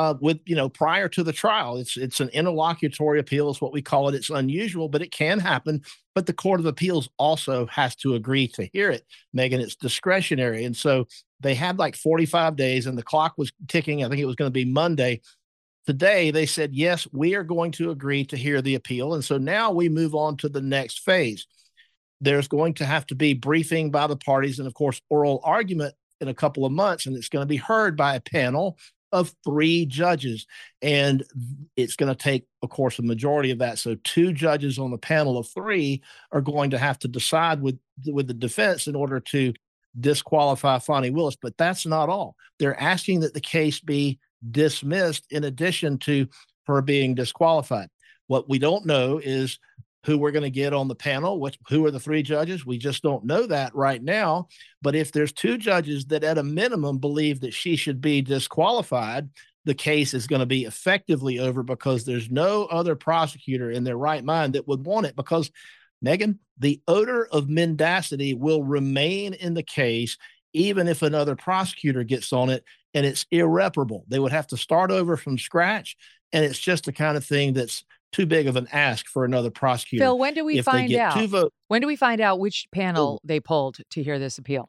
prior to the trial. It's an interlocutory appeal is what we call it. It's unusual, but it can happen. But the Court of Appeals also has to agree to hear it, Megan. It's discretionary. And so they had like 45 days and the clock was ticking. I think it was going to be Monday. Today, they said, yes, we are going to agree to hear the appeal. And so now we move on to the next phase. There's going to have to be briefing by the parties and, of course, oral argument in a couple of months. And it's going to be heard by a panel of 3 judges. And it's going to take, of course, a majority of that. So 2 judges on the panel of 3 are going to have to decide with the defense in order to disqualify Fani Willis. But that's not all. They're asking that the case be dismissed in addition to her being disqualified. What we don't know is who we're going to get on the panel, who are the 3 judges. We just don't know that right now. But if there's 2 judges that at a minimum believe that she should be disqualified, the case is going to be effectively over because there's no other prosecutor in their right mind that would want it. Because, Megan, the odor of mendacity will remain in the case even if another prosecutor gets on it, and it's irreparable. They would have to start over from scratch, and it's just the kind of thing that's too big of an ask for another prosecutor. Phil, when do we find out? When do we find out which panel they pulled to hear this appeal?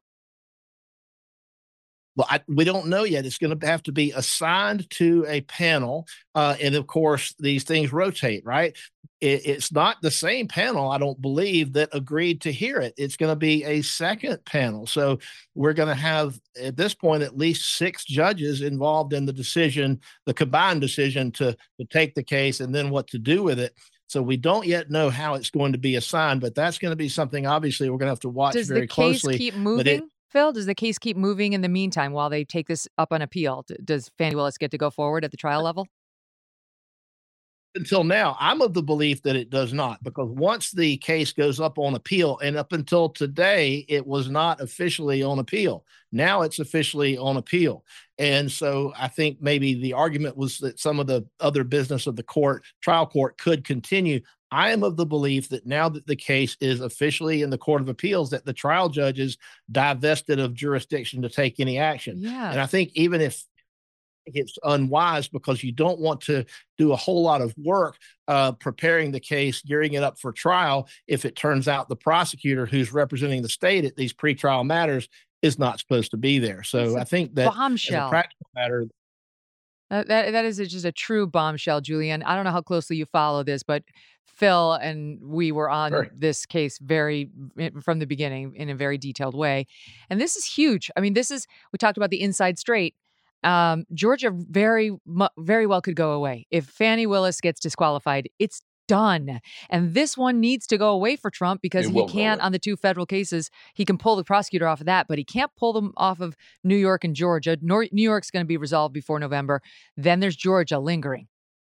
Well, we don't know yet. It's going to have to be assigned to a panel. And of course, these things rotate, right? It's not the same panel, I don't believe, that agreed to hear it. It's going to be a second panel. So we're going to have, at this point, at least 6 judges involved in the decision, the combined decision to take the case and then what to do with it. So we don't yet know how it's going to be assigned, but that's going to be something, obviously, we're going to have to watch very closely. Does the case keep moving? Phil, does the case keep moving in the meantime while they take this up on appeal? Does Fani Willis get to go forward at the trial level? Until now, I'm of the belief that it does not, because once the case goes up on appeal, and up until today, it was not officially on appeal. Now it's officially on appeal. And so I think maybe the argument was that some of the other business of the trial court could continue. I am of the belief that now that the case is officially in the Court of Appeals, that the trial judges divested of jurisdiction to take any action. Yeah. And I think even if it's unwise, because you don't want to do a whole lot of work preparing the case, gearing it up for trial, if it turns out the prosecutor who's representing the state at these pretrial matters is not supposed to be there. So I think that as a practical matter, that is just a true bombshell, Julian. I don't know how closely you follow this, but Phil and we were on this case from the beginning in a very detailed way. And this is huge. I mean, we talked about the inside straight. Georgia very well could go away. If Fani Willis gets disqualified, it's done. And this one needs to go away for Trump because he can't, on the 2 federal cases, he can pull the prosecutor off of that, but he can't pull them off of New York and Georgia. New York's going to be resolved before November. Then there's Georgia lingering.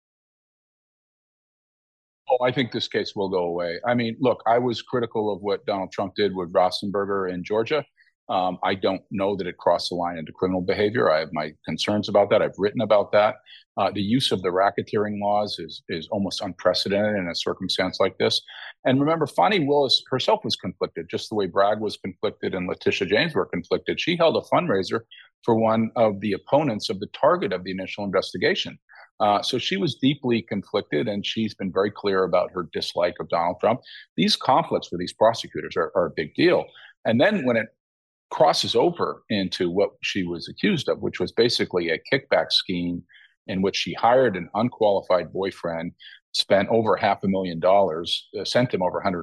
Oh, I think this case will go away. I mean, look, I was critical of what Donald Trump did with Rosenberger in Georgia. I don't know that it crossed the line into criminal behavior. I have my concerns about that. I've written about that. The use of the racketeering laws is almost unprecedented in a circumstance like this. And remember, Fani Willis herself was conflicted, just the way Bragg was conflicted and Letitia James were conflicted. She held a fundraiser for one of the opponents of the target of the initial investigation. So she was deeply conflicted, and she's been very clear about her dislike of Donald Trump. These conflicts for these prosecutors are a big deal. And then when it crosses over into what she was accused of, which was basically a kickback scheme in which she hired an unqualified boyfriend, spent over $500,000, sent him over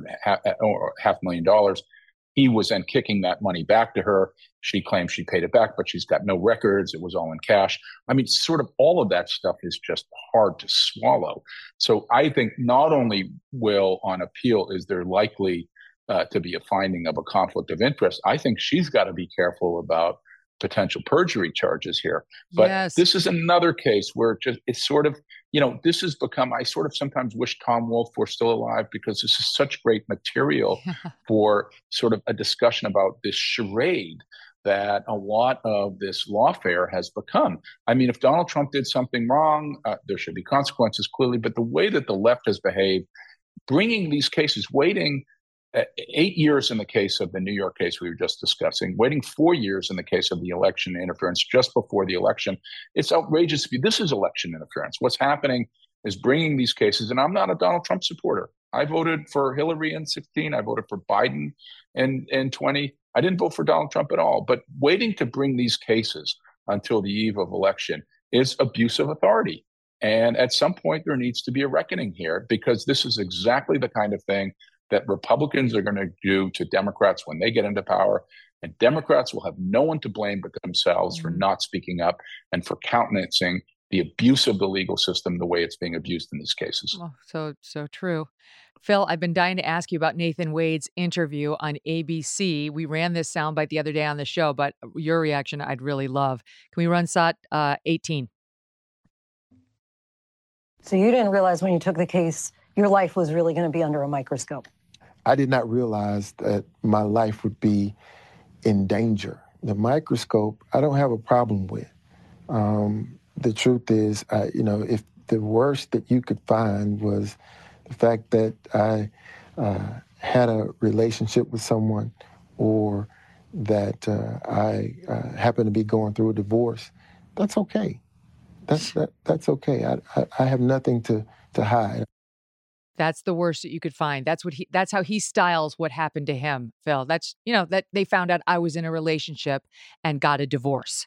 $500,000. He was then kicking that money back to her. She claims she paid it back, but she's got no records. It was all in cash. I mean, sort of all of that stuff is just hard to swallow. So I think not only will on appeal is there likely to be a finding of a conflict of interest, I think she's got to be careful about potential perjury charges here. But this is another case where it's sort of, this has become, I sort of sometimes wish Tom Wolfe were still alive, because this is such great material for sort of a discussion about this charade that a lot of this lawfare has become. I mean, if Donald Trump did something wrong, there should be consequences, clearly. But the way that the left has behaved, bringing these cases, waiting 8 years in the case of the New York case we were just discussing, waiting 4 years in the case of the election interference just before the election. It's outrageous. This is election interference. What's happening is bringing these cases, and I'm not a Donald Trump supporter. I voted for Hillary in 2016. I voted for Biden in 2020. I didn't vote for Donald Trump at all. But waiting to bring these cases until the eve of election is abuse of authority. And at some point, there needs to be a reckoning here, because this is exactly the kind of thing that Republicans are going to do to Democrats when they get into power. And Democrats will have no one to blame but themselves for not speaking up and for countenancing the abuse of the legal system the way it's being abused in these cases. Oh, so true. Phil, I've been dying to ask you about Nathan Wade's interview on ABC. We ran this soundbite the other day on the show, but your reaction I'd really love. Can we run SOT 18? So you didn't realize when you took the case, your life was really going to be under a microscope? I did not realize that my life would be in danger. The microscope, I don't have a problem with. The truth is, if the worst that you could find was the fact that I had a relationship with someone, or that I happen to be going through a divorce, that's okay. That's okay. I have nothing to hide. That's the worst that you could find. That's how he styles what happened to him, Phil. That's, that they found out I was in a relationship and got a divorce.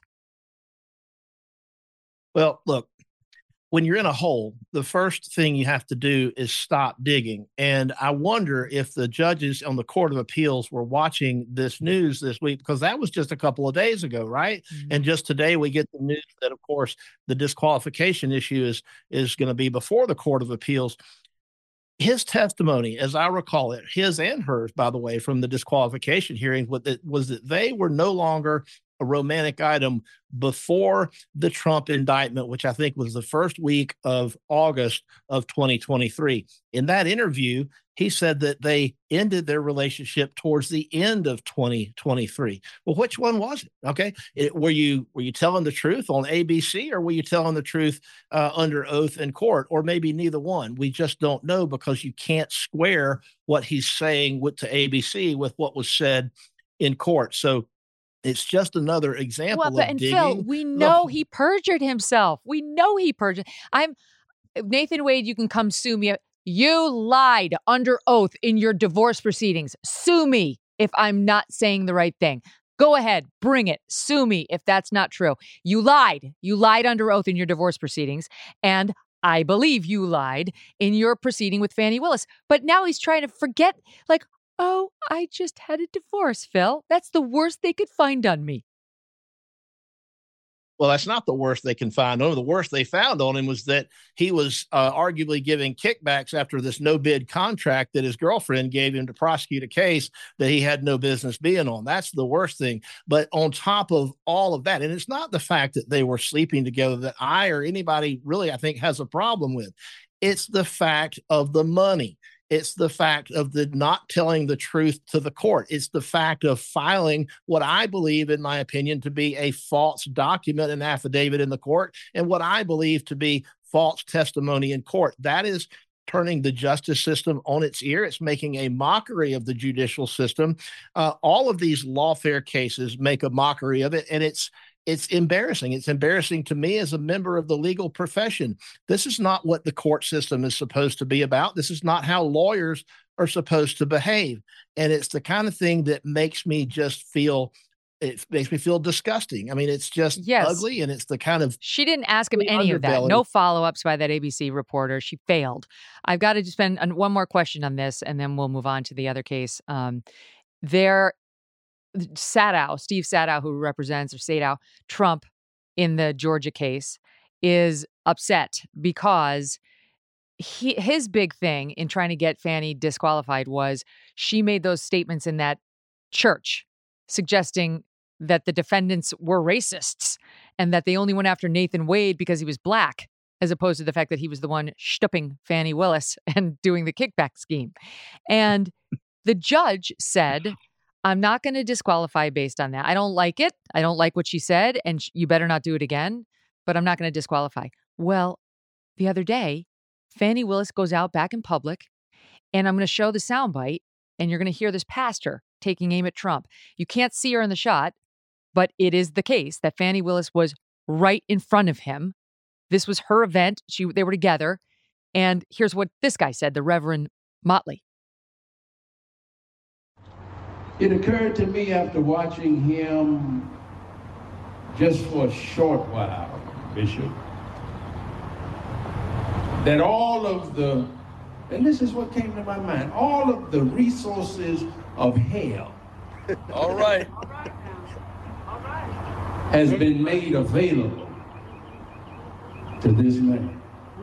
Well, look, when you're in a hole, the first thing you have to do is stop digging. And I wonder if the judges on the Court of Appeals were watching this news this week, because that was just a couple of days ago, right? Mm-hmm. And just today we get the news that, of course, the disqualification issue is going to be before the Court of Appeals. His testimony, as I recall it, his and hers, by the way, from the disqualification hearing, was that they were no longer a romantic item before the Trump indictment, which I think was the first week of August of 2023. In that interview, he said that they ended their relationship towards the end of 2023. Well, which one was it? Okay. Were you telling the truth on ABC, or were you telling the truth under oath in court, or maybe neither one? We just don't know, because you can't square what he's saying to ABC with what was said in court. So it's just another example of digging. Phil, we know he perjured himself. We know he perjured. Nathan Wade, you can come sue me. You lied under oath in your divorce proceedings. Sue me if I'm not saying the right thing. Go ahead, bring it. Sue me if that's not true. You lied. You lied under oath in your divorce proceedings. And I believe you lied in your proceeding with Fani Willis. But now he's trying to forget, oh, I just had a divorce, Phil. That's the worst they could find on me. Well, that's not the worst they can find on him. The worst they found on him was that he was arguably giving kickbacks after this no-bid contract that his girlfriend gave him to prosecute a case that he had no business being on. That's the worst thing. But on top of all of that, and it's not the fact that they were sleeping together that I or anybody really, I think, has a problem with. It's the fact of the money. It's the fact of the not telling the truth to the court. It's the fact of filing what I believe, in my opinion, to be a false document and affidavit in the court, and what I believe to be false testimony in court. That is turning the justice system on its ear. It's making a mockery of the judicial system. All of these lawfare cases make a mockery of it, and it's embarrassing. It's embarrassing to me as a member of the legal profession. This is not what the court system is supposed to be about. This is not how lawyers are supposed to behave. And it's the kind of thing that makes me just feel, it makes me feel disgusting. I mean, it's just ugly, and it's the kind of... She didn't ask him any of that. No follow-ups by that ABC reporter. She failed. I've got to just spend one more question on this, and then we'll move on to the other case. Steve Sadow, who represents, or Sadow, Trump in the Georgia case, is upset because his big thing in trying to get Fani disqualified was she made those statements in that church suggesting that the defendants were racists and that they only went after Nathan Wade because he was black, as opposed to the fact that he was the one stooping Fani Willis and doing the kickback scheme. And the judge said, I'm not going to disqualify based on that. I don't like it. I don't like what she said, and you better not do it again, but I'm not going to disqualify. Well, the other day, Fani Willis goes out back in public, and I'm going to show the soundbite, and you're going to hear this pastor taking aim at Trump. You can't see her in the shot, but it is the case that Fani Willis was right in front of him. This was her event. They were together. And here's what this guy said, the Reverend Motley. It occurred to me after watching him just for a short while, Bishop, that all of the, and this is what came to my mind, all of the resources of hell All right. has been made available to this man.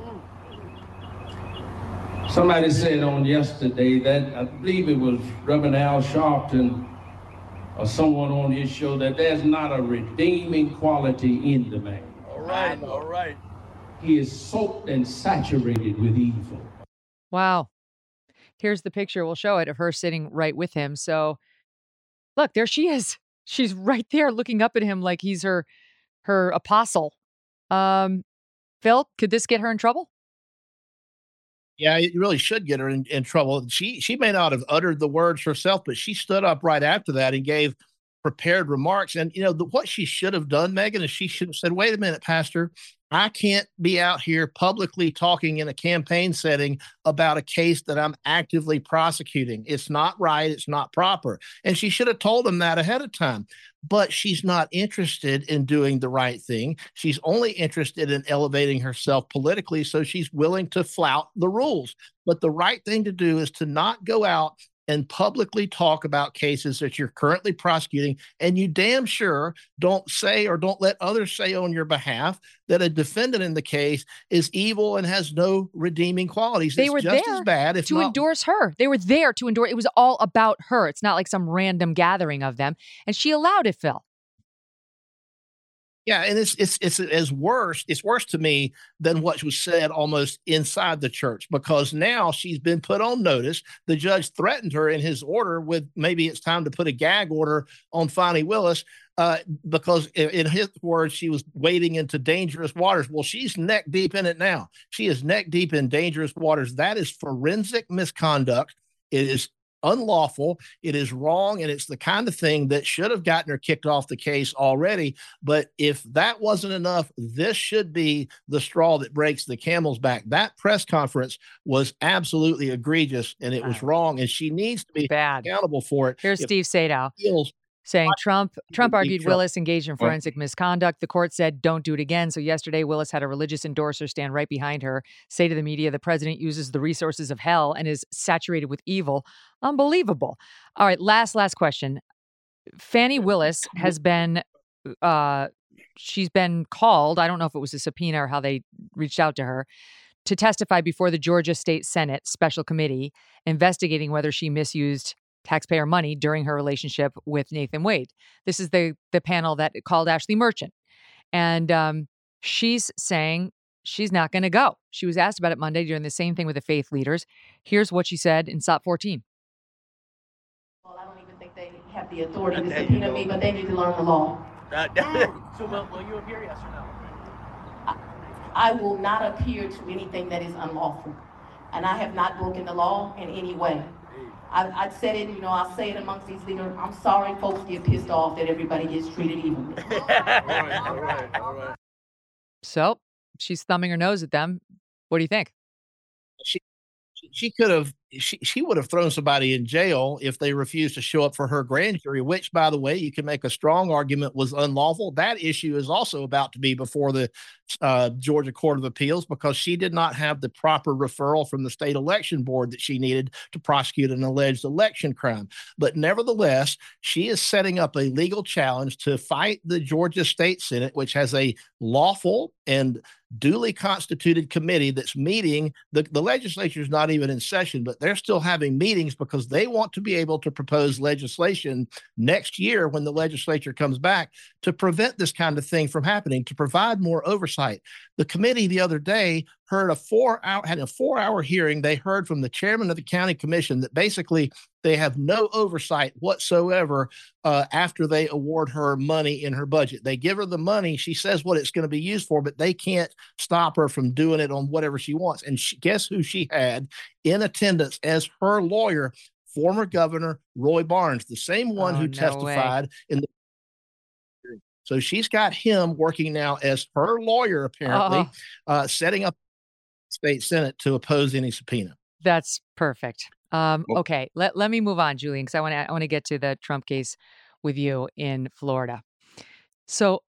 Somebody said on yesterday that, I believe it was Reverend Al Sharpton or someone on his show, that there's not a redeeming quality in the man. All right, all right. He is soaked and saturated with evil. Wow. Here's the picture. We'll show it of her sitting right with him. So look, there she is. She's right there looking up at him like he's her apostle. Phil, could this get her in trouble? Yeah, it really should get her in trouble. She may not have uttered the words herself, but she stood up right after that and gave prepared remarks. And, you know, what she should have done, Megan, is she should have said, wait a minute, Pastor, I can't be out here publicly talking in a campaign setting about a case that I'm actively prosecuting. It's not right. It's not proper. And she should have told him that ahead of time. But she's not interested in doing the right thing. She's only interested in elevating herself politically, so she's willing to flout the rules. But the right thing to do is to not go out and publicly talk about cases that you're currently prosecuting, and you damn sure don't say or don't let others say on your behalf that a defendant in the case is evil and has no redeeming qualities. They were just there as bad, if to not endorse her. They were there to endorse. It was all about her. It's not like some random gathering of them. And she allowed it, Phil. Yeah, and it's worse. It's worse to me than what was said almost inside the church, because now she's been put on notice. The judge threatened her in his order with maybe it's time to put a gag order on Fani Willis because in his words, she was wading into dangerous waters. Well, she's neck deep in it now. She is neck deep in dangerous waters. That is forensic misconduct. It is unlawful. It is wrong. And it's the kind of thing that should have gotten her kicked off the case already. But if that wasn't enough, this should be the straw that breaks the camel's back. That press conference was absolutely egregious, and it was wrong. And she needs to be accountable for it. Here's Steve Sadow saying Trump argued Willis engaged in forensic misconduct. The court said don't do it again. So yesterday, Willis had a religious endorser stand right behind her, say to the media, the president uses the resources of hell and is saturated with evil. Unbelievable. All right, last question. Fani Willis has been, she's been called, I don't know if it was a subpoena or how they reached out to her, to testify before the Georgia State Senate Special Committee investigating whether she misused taxpayer money during her relationship with Nathan Wade. This is the panel that called Ashley Merchant. And she's saying she's not going to go. She was asked about it Monday during the same thing with the faith leaders. Here's what she said in SOT 14. Well, I don't even think they have the authority to subpoena me, but they need to learn the law. So will you appear, yes or no? I will not appear to anything that is unlawful. And I have not broken the law in any way. I said it, I'll say it amongst these leaders. I'm sorry folks get pissed off that everybody gets treated evenly. All right. So she's thumbing her nose at them. What do you think? She would have thrown somebody in jail if they refused to show up for her grand jury, which, by the way, you can make a strong argument was unlawful. That issue is also about to be before the Georgia Court of Appeals because she did not have the proper referral from the state election board that she needed to prosecute an alleged election crime. But nevertheless, she is setting up a legal challenge to fight the Georgia State Senate, which has a lawful and duly constituted committee that's meeting. The legislature is not even in session, but they're still having meetings because they want to be able to propose legislation next year when the legislature comes back to prevent this kind of thing from happening, to provide more oversight. The committee the other day had a 4-hour hearing. They heard from the chairman of the county commission that basically they have no oversight whatsoever after they award her money in her budget. They give her the money. She says what it's going to be used for, but they can't stop her from doing it on whatever she wants. And guess who she had in attendance as her lawyer? Former Governor Roy Barnes, the same one who testified in the. So she's got him working now as her lawyer, apparently, setting up the state Senate to oppose any subpoena. That's perfect. Okay, let me move on, Julian, because I want to get to the Trump case with you in Florida. So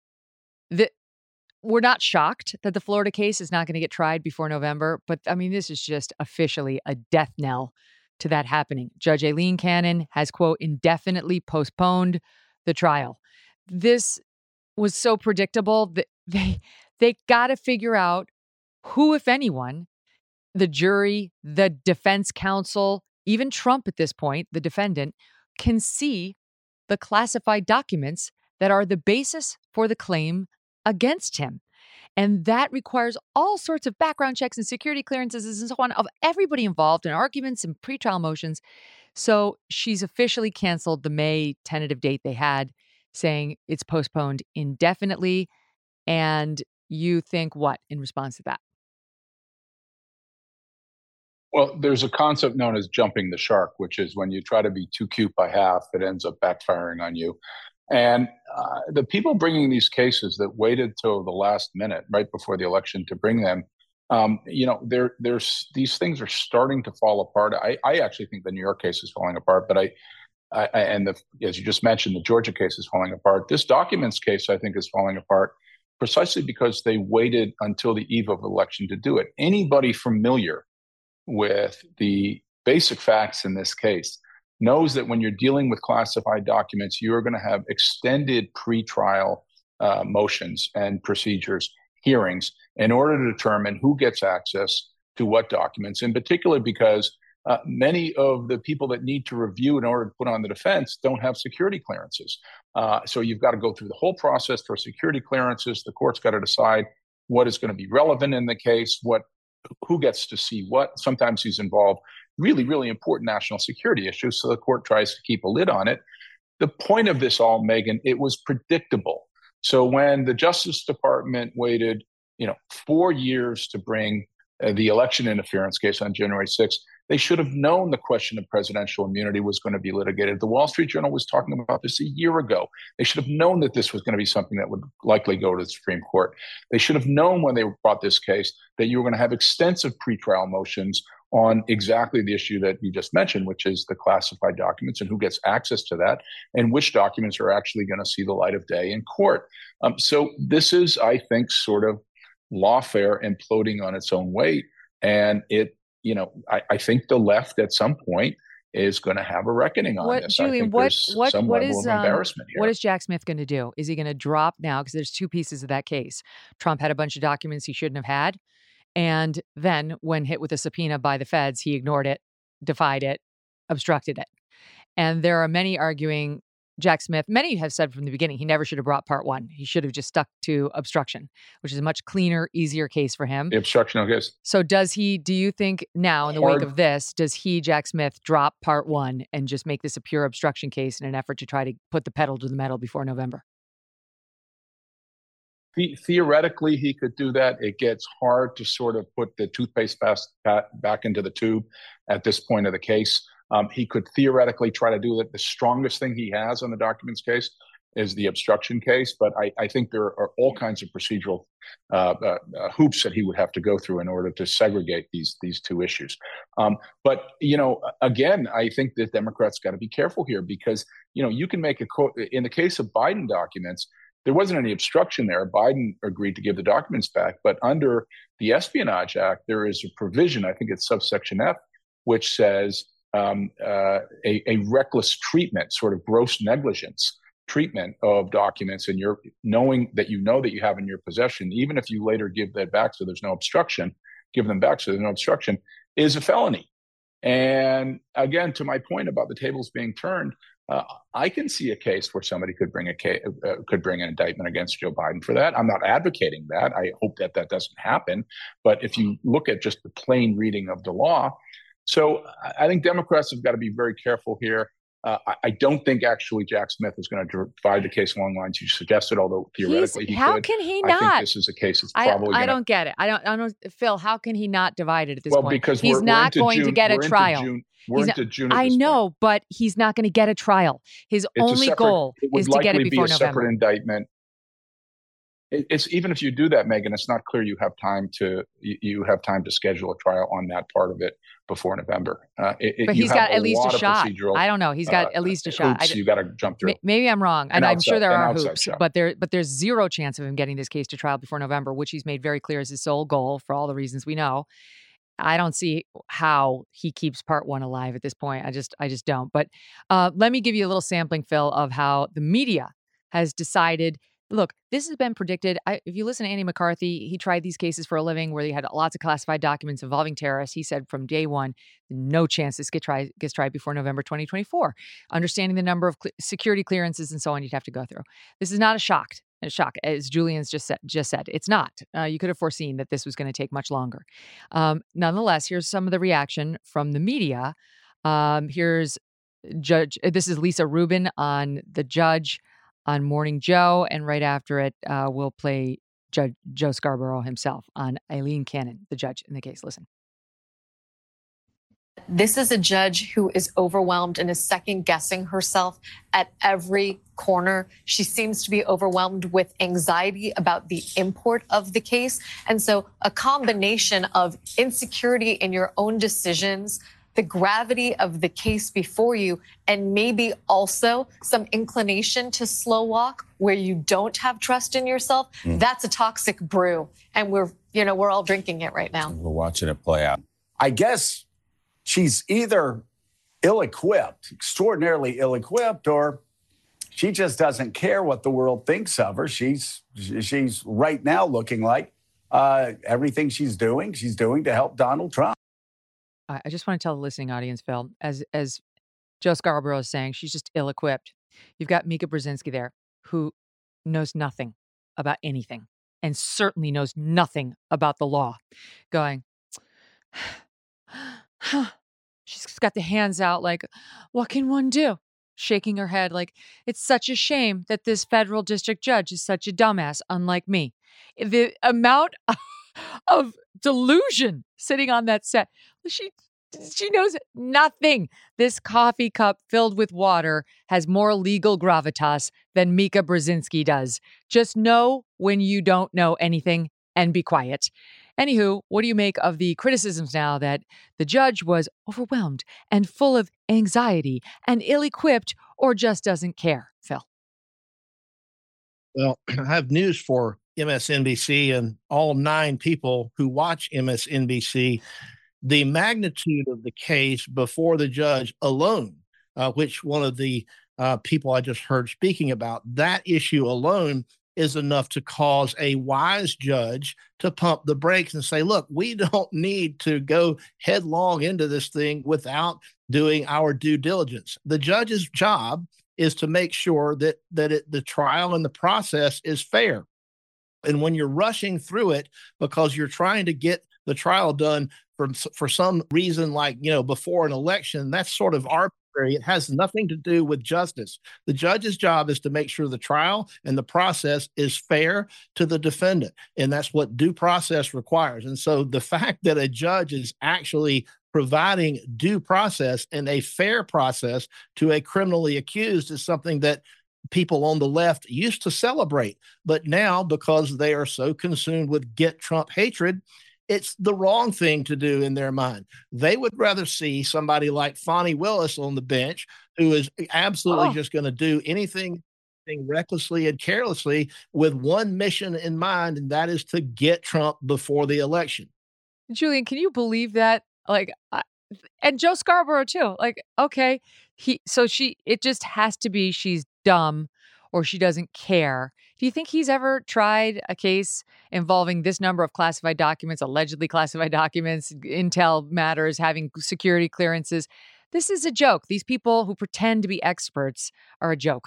we're not shocked that the Florida case is not going to get tried before November, but I mean, this is just officially a death knell to that happening. Judge Aileen Cannon has, quote, indefinitely postponed the trial. This was so predictable that they got to figure out who, if anyone, the jury, the defense counsel, even Trump at this point, the defendant, can see the classified documents that are the basis for the claim against him. And that requires all sorts of background checks and security clearances and so on of everybody involved in arguments and pretrial motions. So she's officially canceled the May tentative date they had, saying it's postponed indefinitely. And you think what in response to that? Well, there's a concept known as jumping the shark, which is when you try to be too cute by half, it ends up backfiring on you. And the people bringing these cases that waited till the last minute, right before the election, to bring them, there's these things are starting to fall apart. I actually think the New York case is falling apart, but as you just mentioned, the Georgia case is falling apart. This documents case, I think, is falling apart precisely because they waited until the eve of the election to do it. Anybody familiar with the basic facts in this case knows that when you're dealing with classified documents, you're going to have extended pretrial motions and procedures, hearings, in order to determine who gets access to what documents, in particular because many of the people that need to review in order to put on the defense don't have security clearances. So you've got to go through the whole process for security clearances. The court's got to decide what is going to be relevant in the case, who gets to see what. Sometimes he's involved really, really important national security issues, so the court tries to keep a lid on it. The point of this all, Megyn, it was predictable. So when the Justice Department waited, 4 years to bring the election interference case on January 6th, they should have known the question of presidential immunity was going to be litigated. The Wall Street Journal was talking about this a year ago. They should have known that this was going to be something that would likely go to the Supreme Court. They should have known when they brought this case that you were going to have extensive pretrial motions on exactly the issue that you just mentioned, which is the classified documents and who gets access to that and which documents are actually going to see the light of day in court. So this is, I think, sort of lawfare imploding on its own weight. And I think the left at some point is going to have a reckoning on this. Julian, what is embarrassment here. What is Jack Smith going to do? Is he going to drop now? Because there's two pieces of that case. Trump had a bunch of documents he shouldn't have had. And then when hit with a subpoena by the feds, he ignored it, defied it, obstructed it. And there are many arguing Jack Smith, many have said from the beginning, he never should have brought part one. He should have just stuck to obstruction, which is a much cleaner, easier case for him. The obstructional case. So do you think now in the wake of this, does he, Jack Smith, drop part one and just make this a pure obstruction case in an effort to try to put the pedal to the metal before November? Theoretically, he could do that. It gets hard to sort of put the toothpaste back into the tube at this point of the case. He could theoretically try to do that. The strongest thing he has on the documents case is the obstruction case, but I think there are all kinds of procedural hoops that he would have to go through in order to segregate these two issues. But again, I think that Democrats got to be careful here because you can make in the case of Biden documents, there wasn't any obstruction there. Biden agreed to give the documents back, but under the Espionage Act, there is a provision, I think it's subsection F, which says a reckless treatment, sort of gross negligence treatment of documents, and you're knowing that you have in your possession, even if you later give that back so there's no obstruction, give them back so there's no obstruction, is a felony. And again, to my point about the tables being turned, I can see a case where somebody could bring an indictment against Joe Biden for that. I'm not advocating that. I hope that doesn't happen. But if you look at just the plain reading of the law, so I think Democrats have got to be very careful here. I don't think actually Jack Smith is going to divide the case along lines you suggested, although theoretically he could. How can he not? I think this is a case that's probably I don't get it. I don't, Phil, how can he not divide it at this point? Well, because he's not going to get a trial. We're into June. I know, but he's not going to get a trial. His only goal is to get it before November. It would likely be a separate indictment. It's even if you do that, Megan, it's not clear you have time to schedule a trial on that part of it before November. But he's got at least a shot. I don't know. He's got at least a shot. You got to jump through. Maybe I'm wrong, and I'm sure there are hoops, but there's zero chance of him getting this case to trial before November, which he's made very clear is his sole goal for all the reasons we know. I don't see how he keeps part one alive at this point. I just don't. But let me give you a little sampling, Phil, of how the media has decided. Look, this has been predicted. If you listen to Andy McCarthy, he tried these cases for a living where he had lots of classified documents involving terrorists. He said from day one, no chance this gets tried before November 2024. Understanding the number of security clearances and so on you'd have to go through. This is not a shock, as Julian's just said. It's not. You could have foreseen that this was going to take much longer. Nonetheless, here's some of the reaction from the media. This is Lisa Rubin on the judge on Morning Joe, and right after it, we'll play Judge Joe Scarborough himself on Eileen Cannon, the judge in the case. Listen. This is a judge who is overwhelmed and is second-guessing herself at every corner. She seems to be overwhelmed with anxiety about the import of the case. And so a combination of insecurity in your own decisions, the gravity of the case before you, and maybe also some inclination to slow walk where you don't have trust in yourself. That's a toxic brew. And we're all drinking it right now. We're watching it play out. I guess she's either ill-equipped, extraordinarily ill-equipped, or she just doesn't care what the world thinks of her. She's right now looking like everything she's doing to help Donald Trump. I just want to tell the listening audience, Phil, as Joe Scarborough is saying, she's just ill-equipped. You've got Mika Brzezinski there, who knows nothing about anything and certainly knows nothing about the law, going, she's got the hands out like, what can one do? Shaking her head like, it's such a shame that this federal district judge is such a dumbass, unlike me. The amount of delusion sitting on that set. She knows nothing. This coffee cup filled with water has more legal gravitas than Mika Brzezinski does. Just know when you don't know anything and be quiet. Anywho, what do you make of the criticisms now that the judge was overwhelmed and full of anxiety and ill-equipped or just doesn't care, Phil? Well, I have news for MSNBC and all 9 people who watch MSNBC. The magnitude of the case before the judge alone, which one of the people I just heard speaking about, that issue alone is enough to cause a wise judge to pump the brakes and say, look, we don't need to go headlong into this thing without doing our due diligence. The judge's job is to make sure that the trial and the process is fair. And when you're rushing through it because you're trying to get the trial done for some reason, like, before an election, that's sort of arbitrary. It has nothing to do with justice. The judge's job is to make sure the trial and the process is fair to the defendant. And that's what due process requires. And so the fact that a judge is actually providing due process and a fair process to a criminally accused is something that people on the left used to celebrate. But now, because they are so consumed with get Trump hatred, it's the wrong thing to do in their mind. They would rather see somebody like Fonnie Willis on the bench, who is absolutely just going to do anything recklessly and carelessly with one mission in mind, and that is to get Trump before the election. Julian, can you believe that? And Joe Scarborough too. Okay, it just has to be she's dumb or she doesn't care. Do you think he's ever tried a case involving this number of classified documents, allegedly classified documents, intel matters, having security clearances? This is a joke. These people who pretend to be experts are a joke.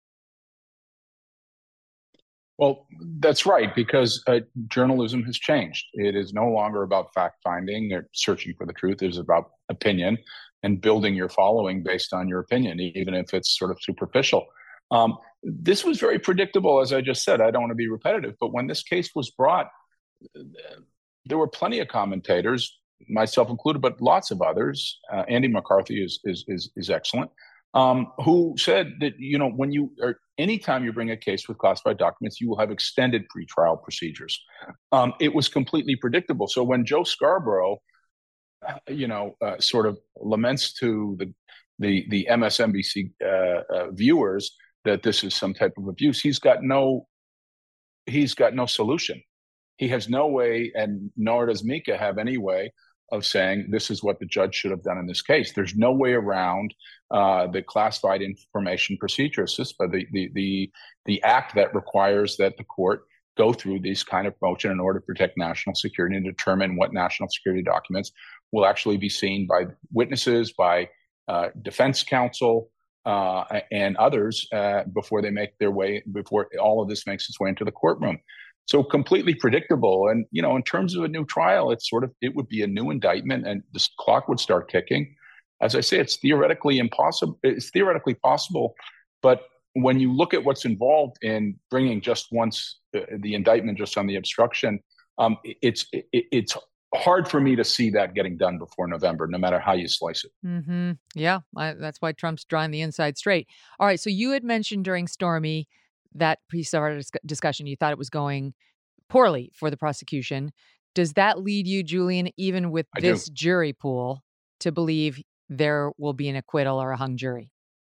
Well, that's right, because journalism has changed. It is no longer about fact-finding or searching for the truth. It is about opinion and building your following based on your opinion, even if it's sort of superficial. This was very predictable, as I just said. I don't want to be repetitive, but when this case was brought, there were plenty of commentators, myself included, but lots of others. Andy McCarthy is excellent, who said that anytime you bring a case with classified documents, you will have extended pretrial procedures. It was completely predictable. So when Joe Scarborough, sort of laments to the MSNBC viewers that this is some type of abuse, he's got no solution. He has no way, and nor does Mika have any way of saying this is what the judge should have done in this case. There's no way around the classified information procedure, the act that requires that the court go through these kind of motion in order to protect national security and determine what national security documents will actually be seen by witnesses, by defense counsel, and others before all of this makes its way into the courtroom. So completely predictable. And, in terms of a new trial, it would be a new indictment and this clock would start ticking. As I say, it's theoretically impossible. It's theoretically possible. But when you look at what's involved in bringing just once the indictment just on the obstruction, it's hard for me to see that getting done before November, no matter how you slice it. Mm-hmm. Yeah, that's why Trump's drawing the inside straight. All right, so you had mentioned during Stormy that piece of our discussion, you thought it was going poorly for the prosecution. Does that lead you, Julian, even with this jury pool, to believe there will be an acquittal or a hung jury?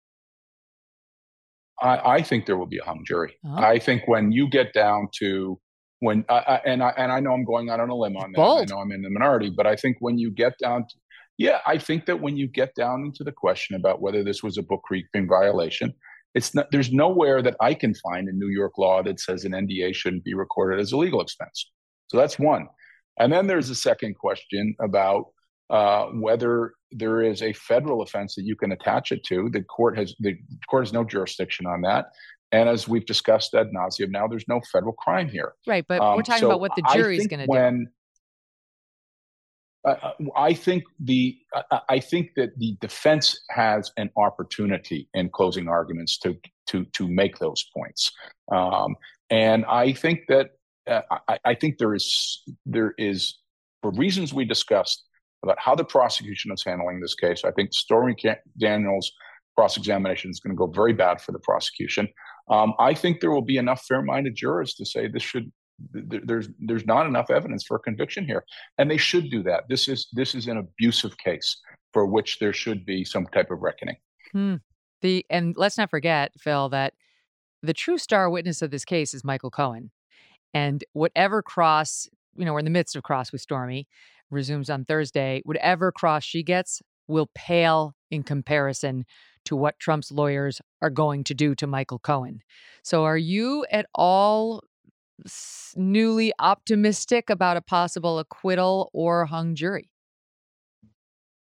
I think there will be a hung jury. Oh. I think when you get down to and I know I'm going out on a limb on that. Bold. I know I'm in the minority, but I think when you get down to, I think that when you get down into the question about whether this was a bookkeeping violation, there's nowhere that I can find in New York law that says an NDA shouldn't be recorded as a legal expense. So that's one. And then there's a second question about whether there is a federal offense that you can attach it to. The court has no jurisdiction on that. And as we've discussed ad nauseum, now there's no federal crime here. Right, but we're talking about what the jury's going to do. I think that the defense has an opportunity in closing arguments to make those points, and I think that I think there is for reasons we discussed about how the prosecution is handling this case. I think Stormy Daniels' cross-examination is going to go very bad for the prosecution. I think there will be enough fair-minded jurors to say there's not enough evidence for a conviction here, and they should do that. This is an abusive case for which there should be some type of reckoning. And let's not forget, Phil, that the true star witness of this case is Michael Cohen, and whatever cross, we're in the midst of cross with Stormy, resumes on Thursday. Whatever cross she gets will pale in comparison to what Trump's lawyers are going to do to Michael Cohen. So, are you at all newly optimistic about a possible acquittal or hung jury?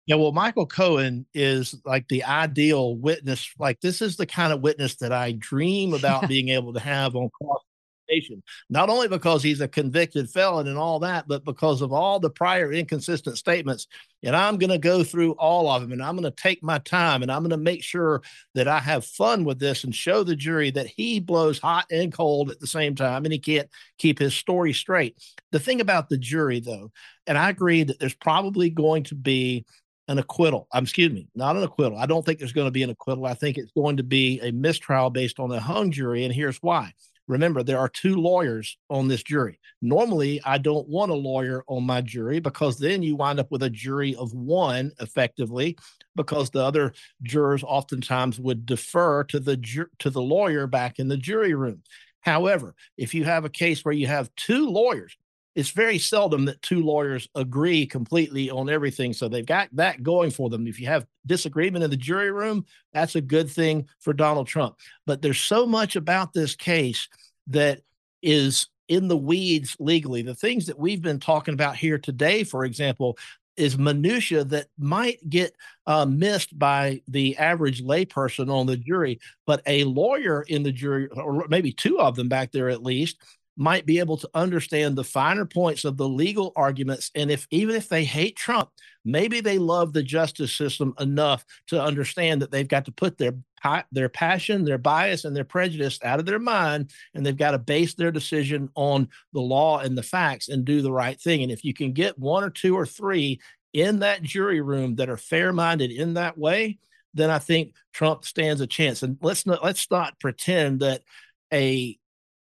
Yeah, well, Michael Cohen is like the ideal witness. Like, this is the kind of witness that I dream about being able to have on cross-examination. Not only because he's a convicted felon and all that, but because of all the prior inconsistent statements. And I'm going to go through all of them, and I'm going to take my time, and I'm going to make sure that I have fun with this and show the jury that he blows hot and cold at the same time, and he can't keep his story straight. The thing about the jury, though, and I agree that there's probably going to be an acquittal. Not an acquittal. I don't think there's going to be an acquittal. I think it's going to be a mistrial based on a hung jury, and here's why. Remember, there are 2 lawyers on this jury. Normally, I don't want a lawyer on my jury because then you wind up with a jury of 1 effectively, because the other jurors oftentimes would defer to the lawyer back in the jury room. However, if you have a case where you have 2 lawyers, it's very seldom that 2 lawyers agree completely on everything. So they've got that going for them. If you have disagreement in the jury room, that's a good thing for Donald Trump. But there's so much about this case that is in the weeds legally. The things that we've been talking about here today, for example, is minutia that might get missed by the average layperson on the jury. But a lawyer in the jury, or maybe 2 of them back there at least, might be able to understand the finer points of the legal arguments. And even if they hate Trump, maybe they love the justice system enough to understand that they've got to put their passion, their bias, and their prejudice out of their mind, and they've got to base their decision on the law and the facts and do the right thing. And if you can get 1 or 2 or 3 in that jury room that are fair-minded in that way, then I think Trump stands a chance. And let's not pretend that a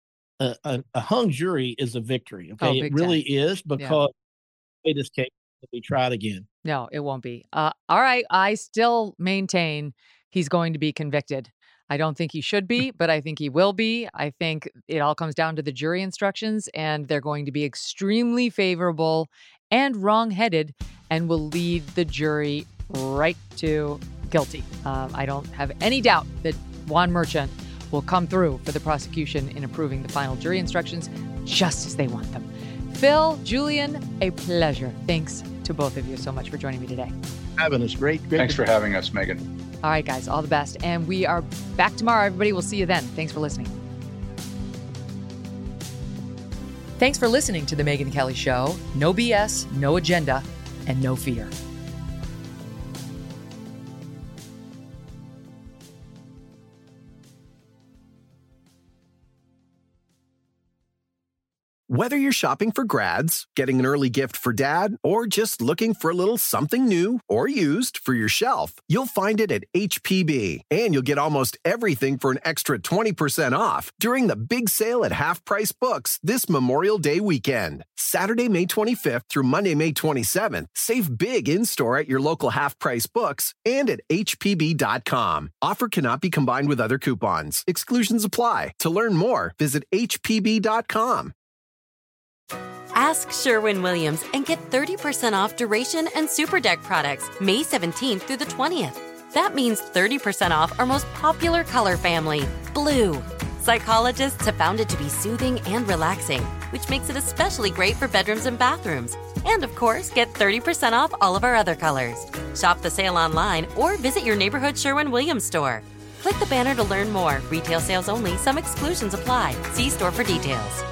hung jury is a victory. Okay, it really is, because in this case will be tried again. No, it won't be. All right, I still maintain he's going to be convicted. I don't think he should be, but I think he will be. I think it all comes down to the jury instructions, and they're going to be extremely favorable and wrong-headed, and will lead the jury right to guilty. I don't have any doubt that Juan Merchant will come through for the prosecution in approving the final jury instructions just as they want them. Phil, Julian, a pleasure. Thanks to both of you so much for joining me today. Having us. Great. Thanks for having us, Megyn. All right, guys, all the best. And we are back tomorrow. Everybody, we'll see you then. Thanks for listening. Thanks for listening to The Megyn Kelly Show. No BS, no agenda, and no fear. Whether you're shopping for grads, getting an early gift for dad, or just looking for a little something new or used for your shelf, you'll find it at HPB. And you'll get almost everything for an extra 20% off during the big sale at Half Price Books this Memorial Day weekend. Saturday, May 25th through Monday, May 27th. Save big in-store at your local Half Price Books and at HPB.com. Offer cannot be combined with other coupons. Exclusions apply. To learn more, visit HPB.com. Ask Sherwin-Williams and get 30% off Duration and Super Deck products May 17th through the 20th. That means 30% off our most popular color family, blue. Psychologists have found it to be soothing and relaxing, which makes it especially great for bedrooms and bathrooms. And of course, get 30% off all of our other colors. Shop the sale online or visit your neighborhood Sherwin-Williams store. Click the banner to learn more. Retail sales only. Some exclusions apply. See store for details.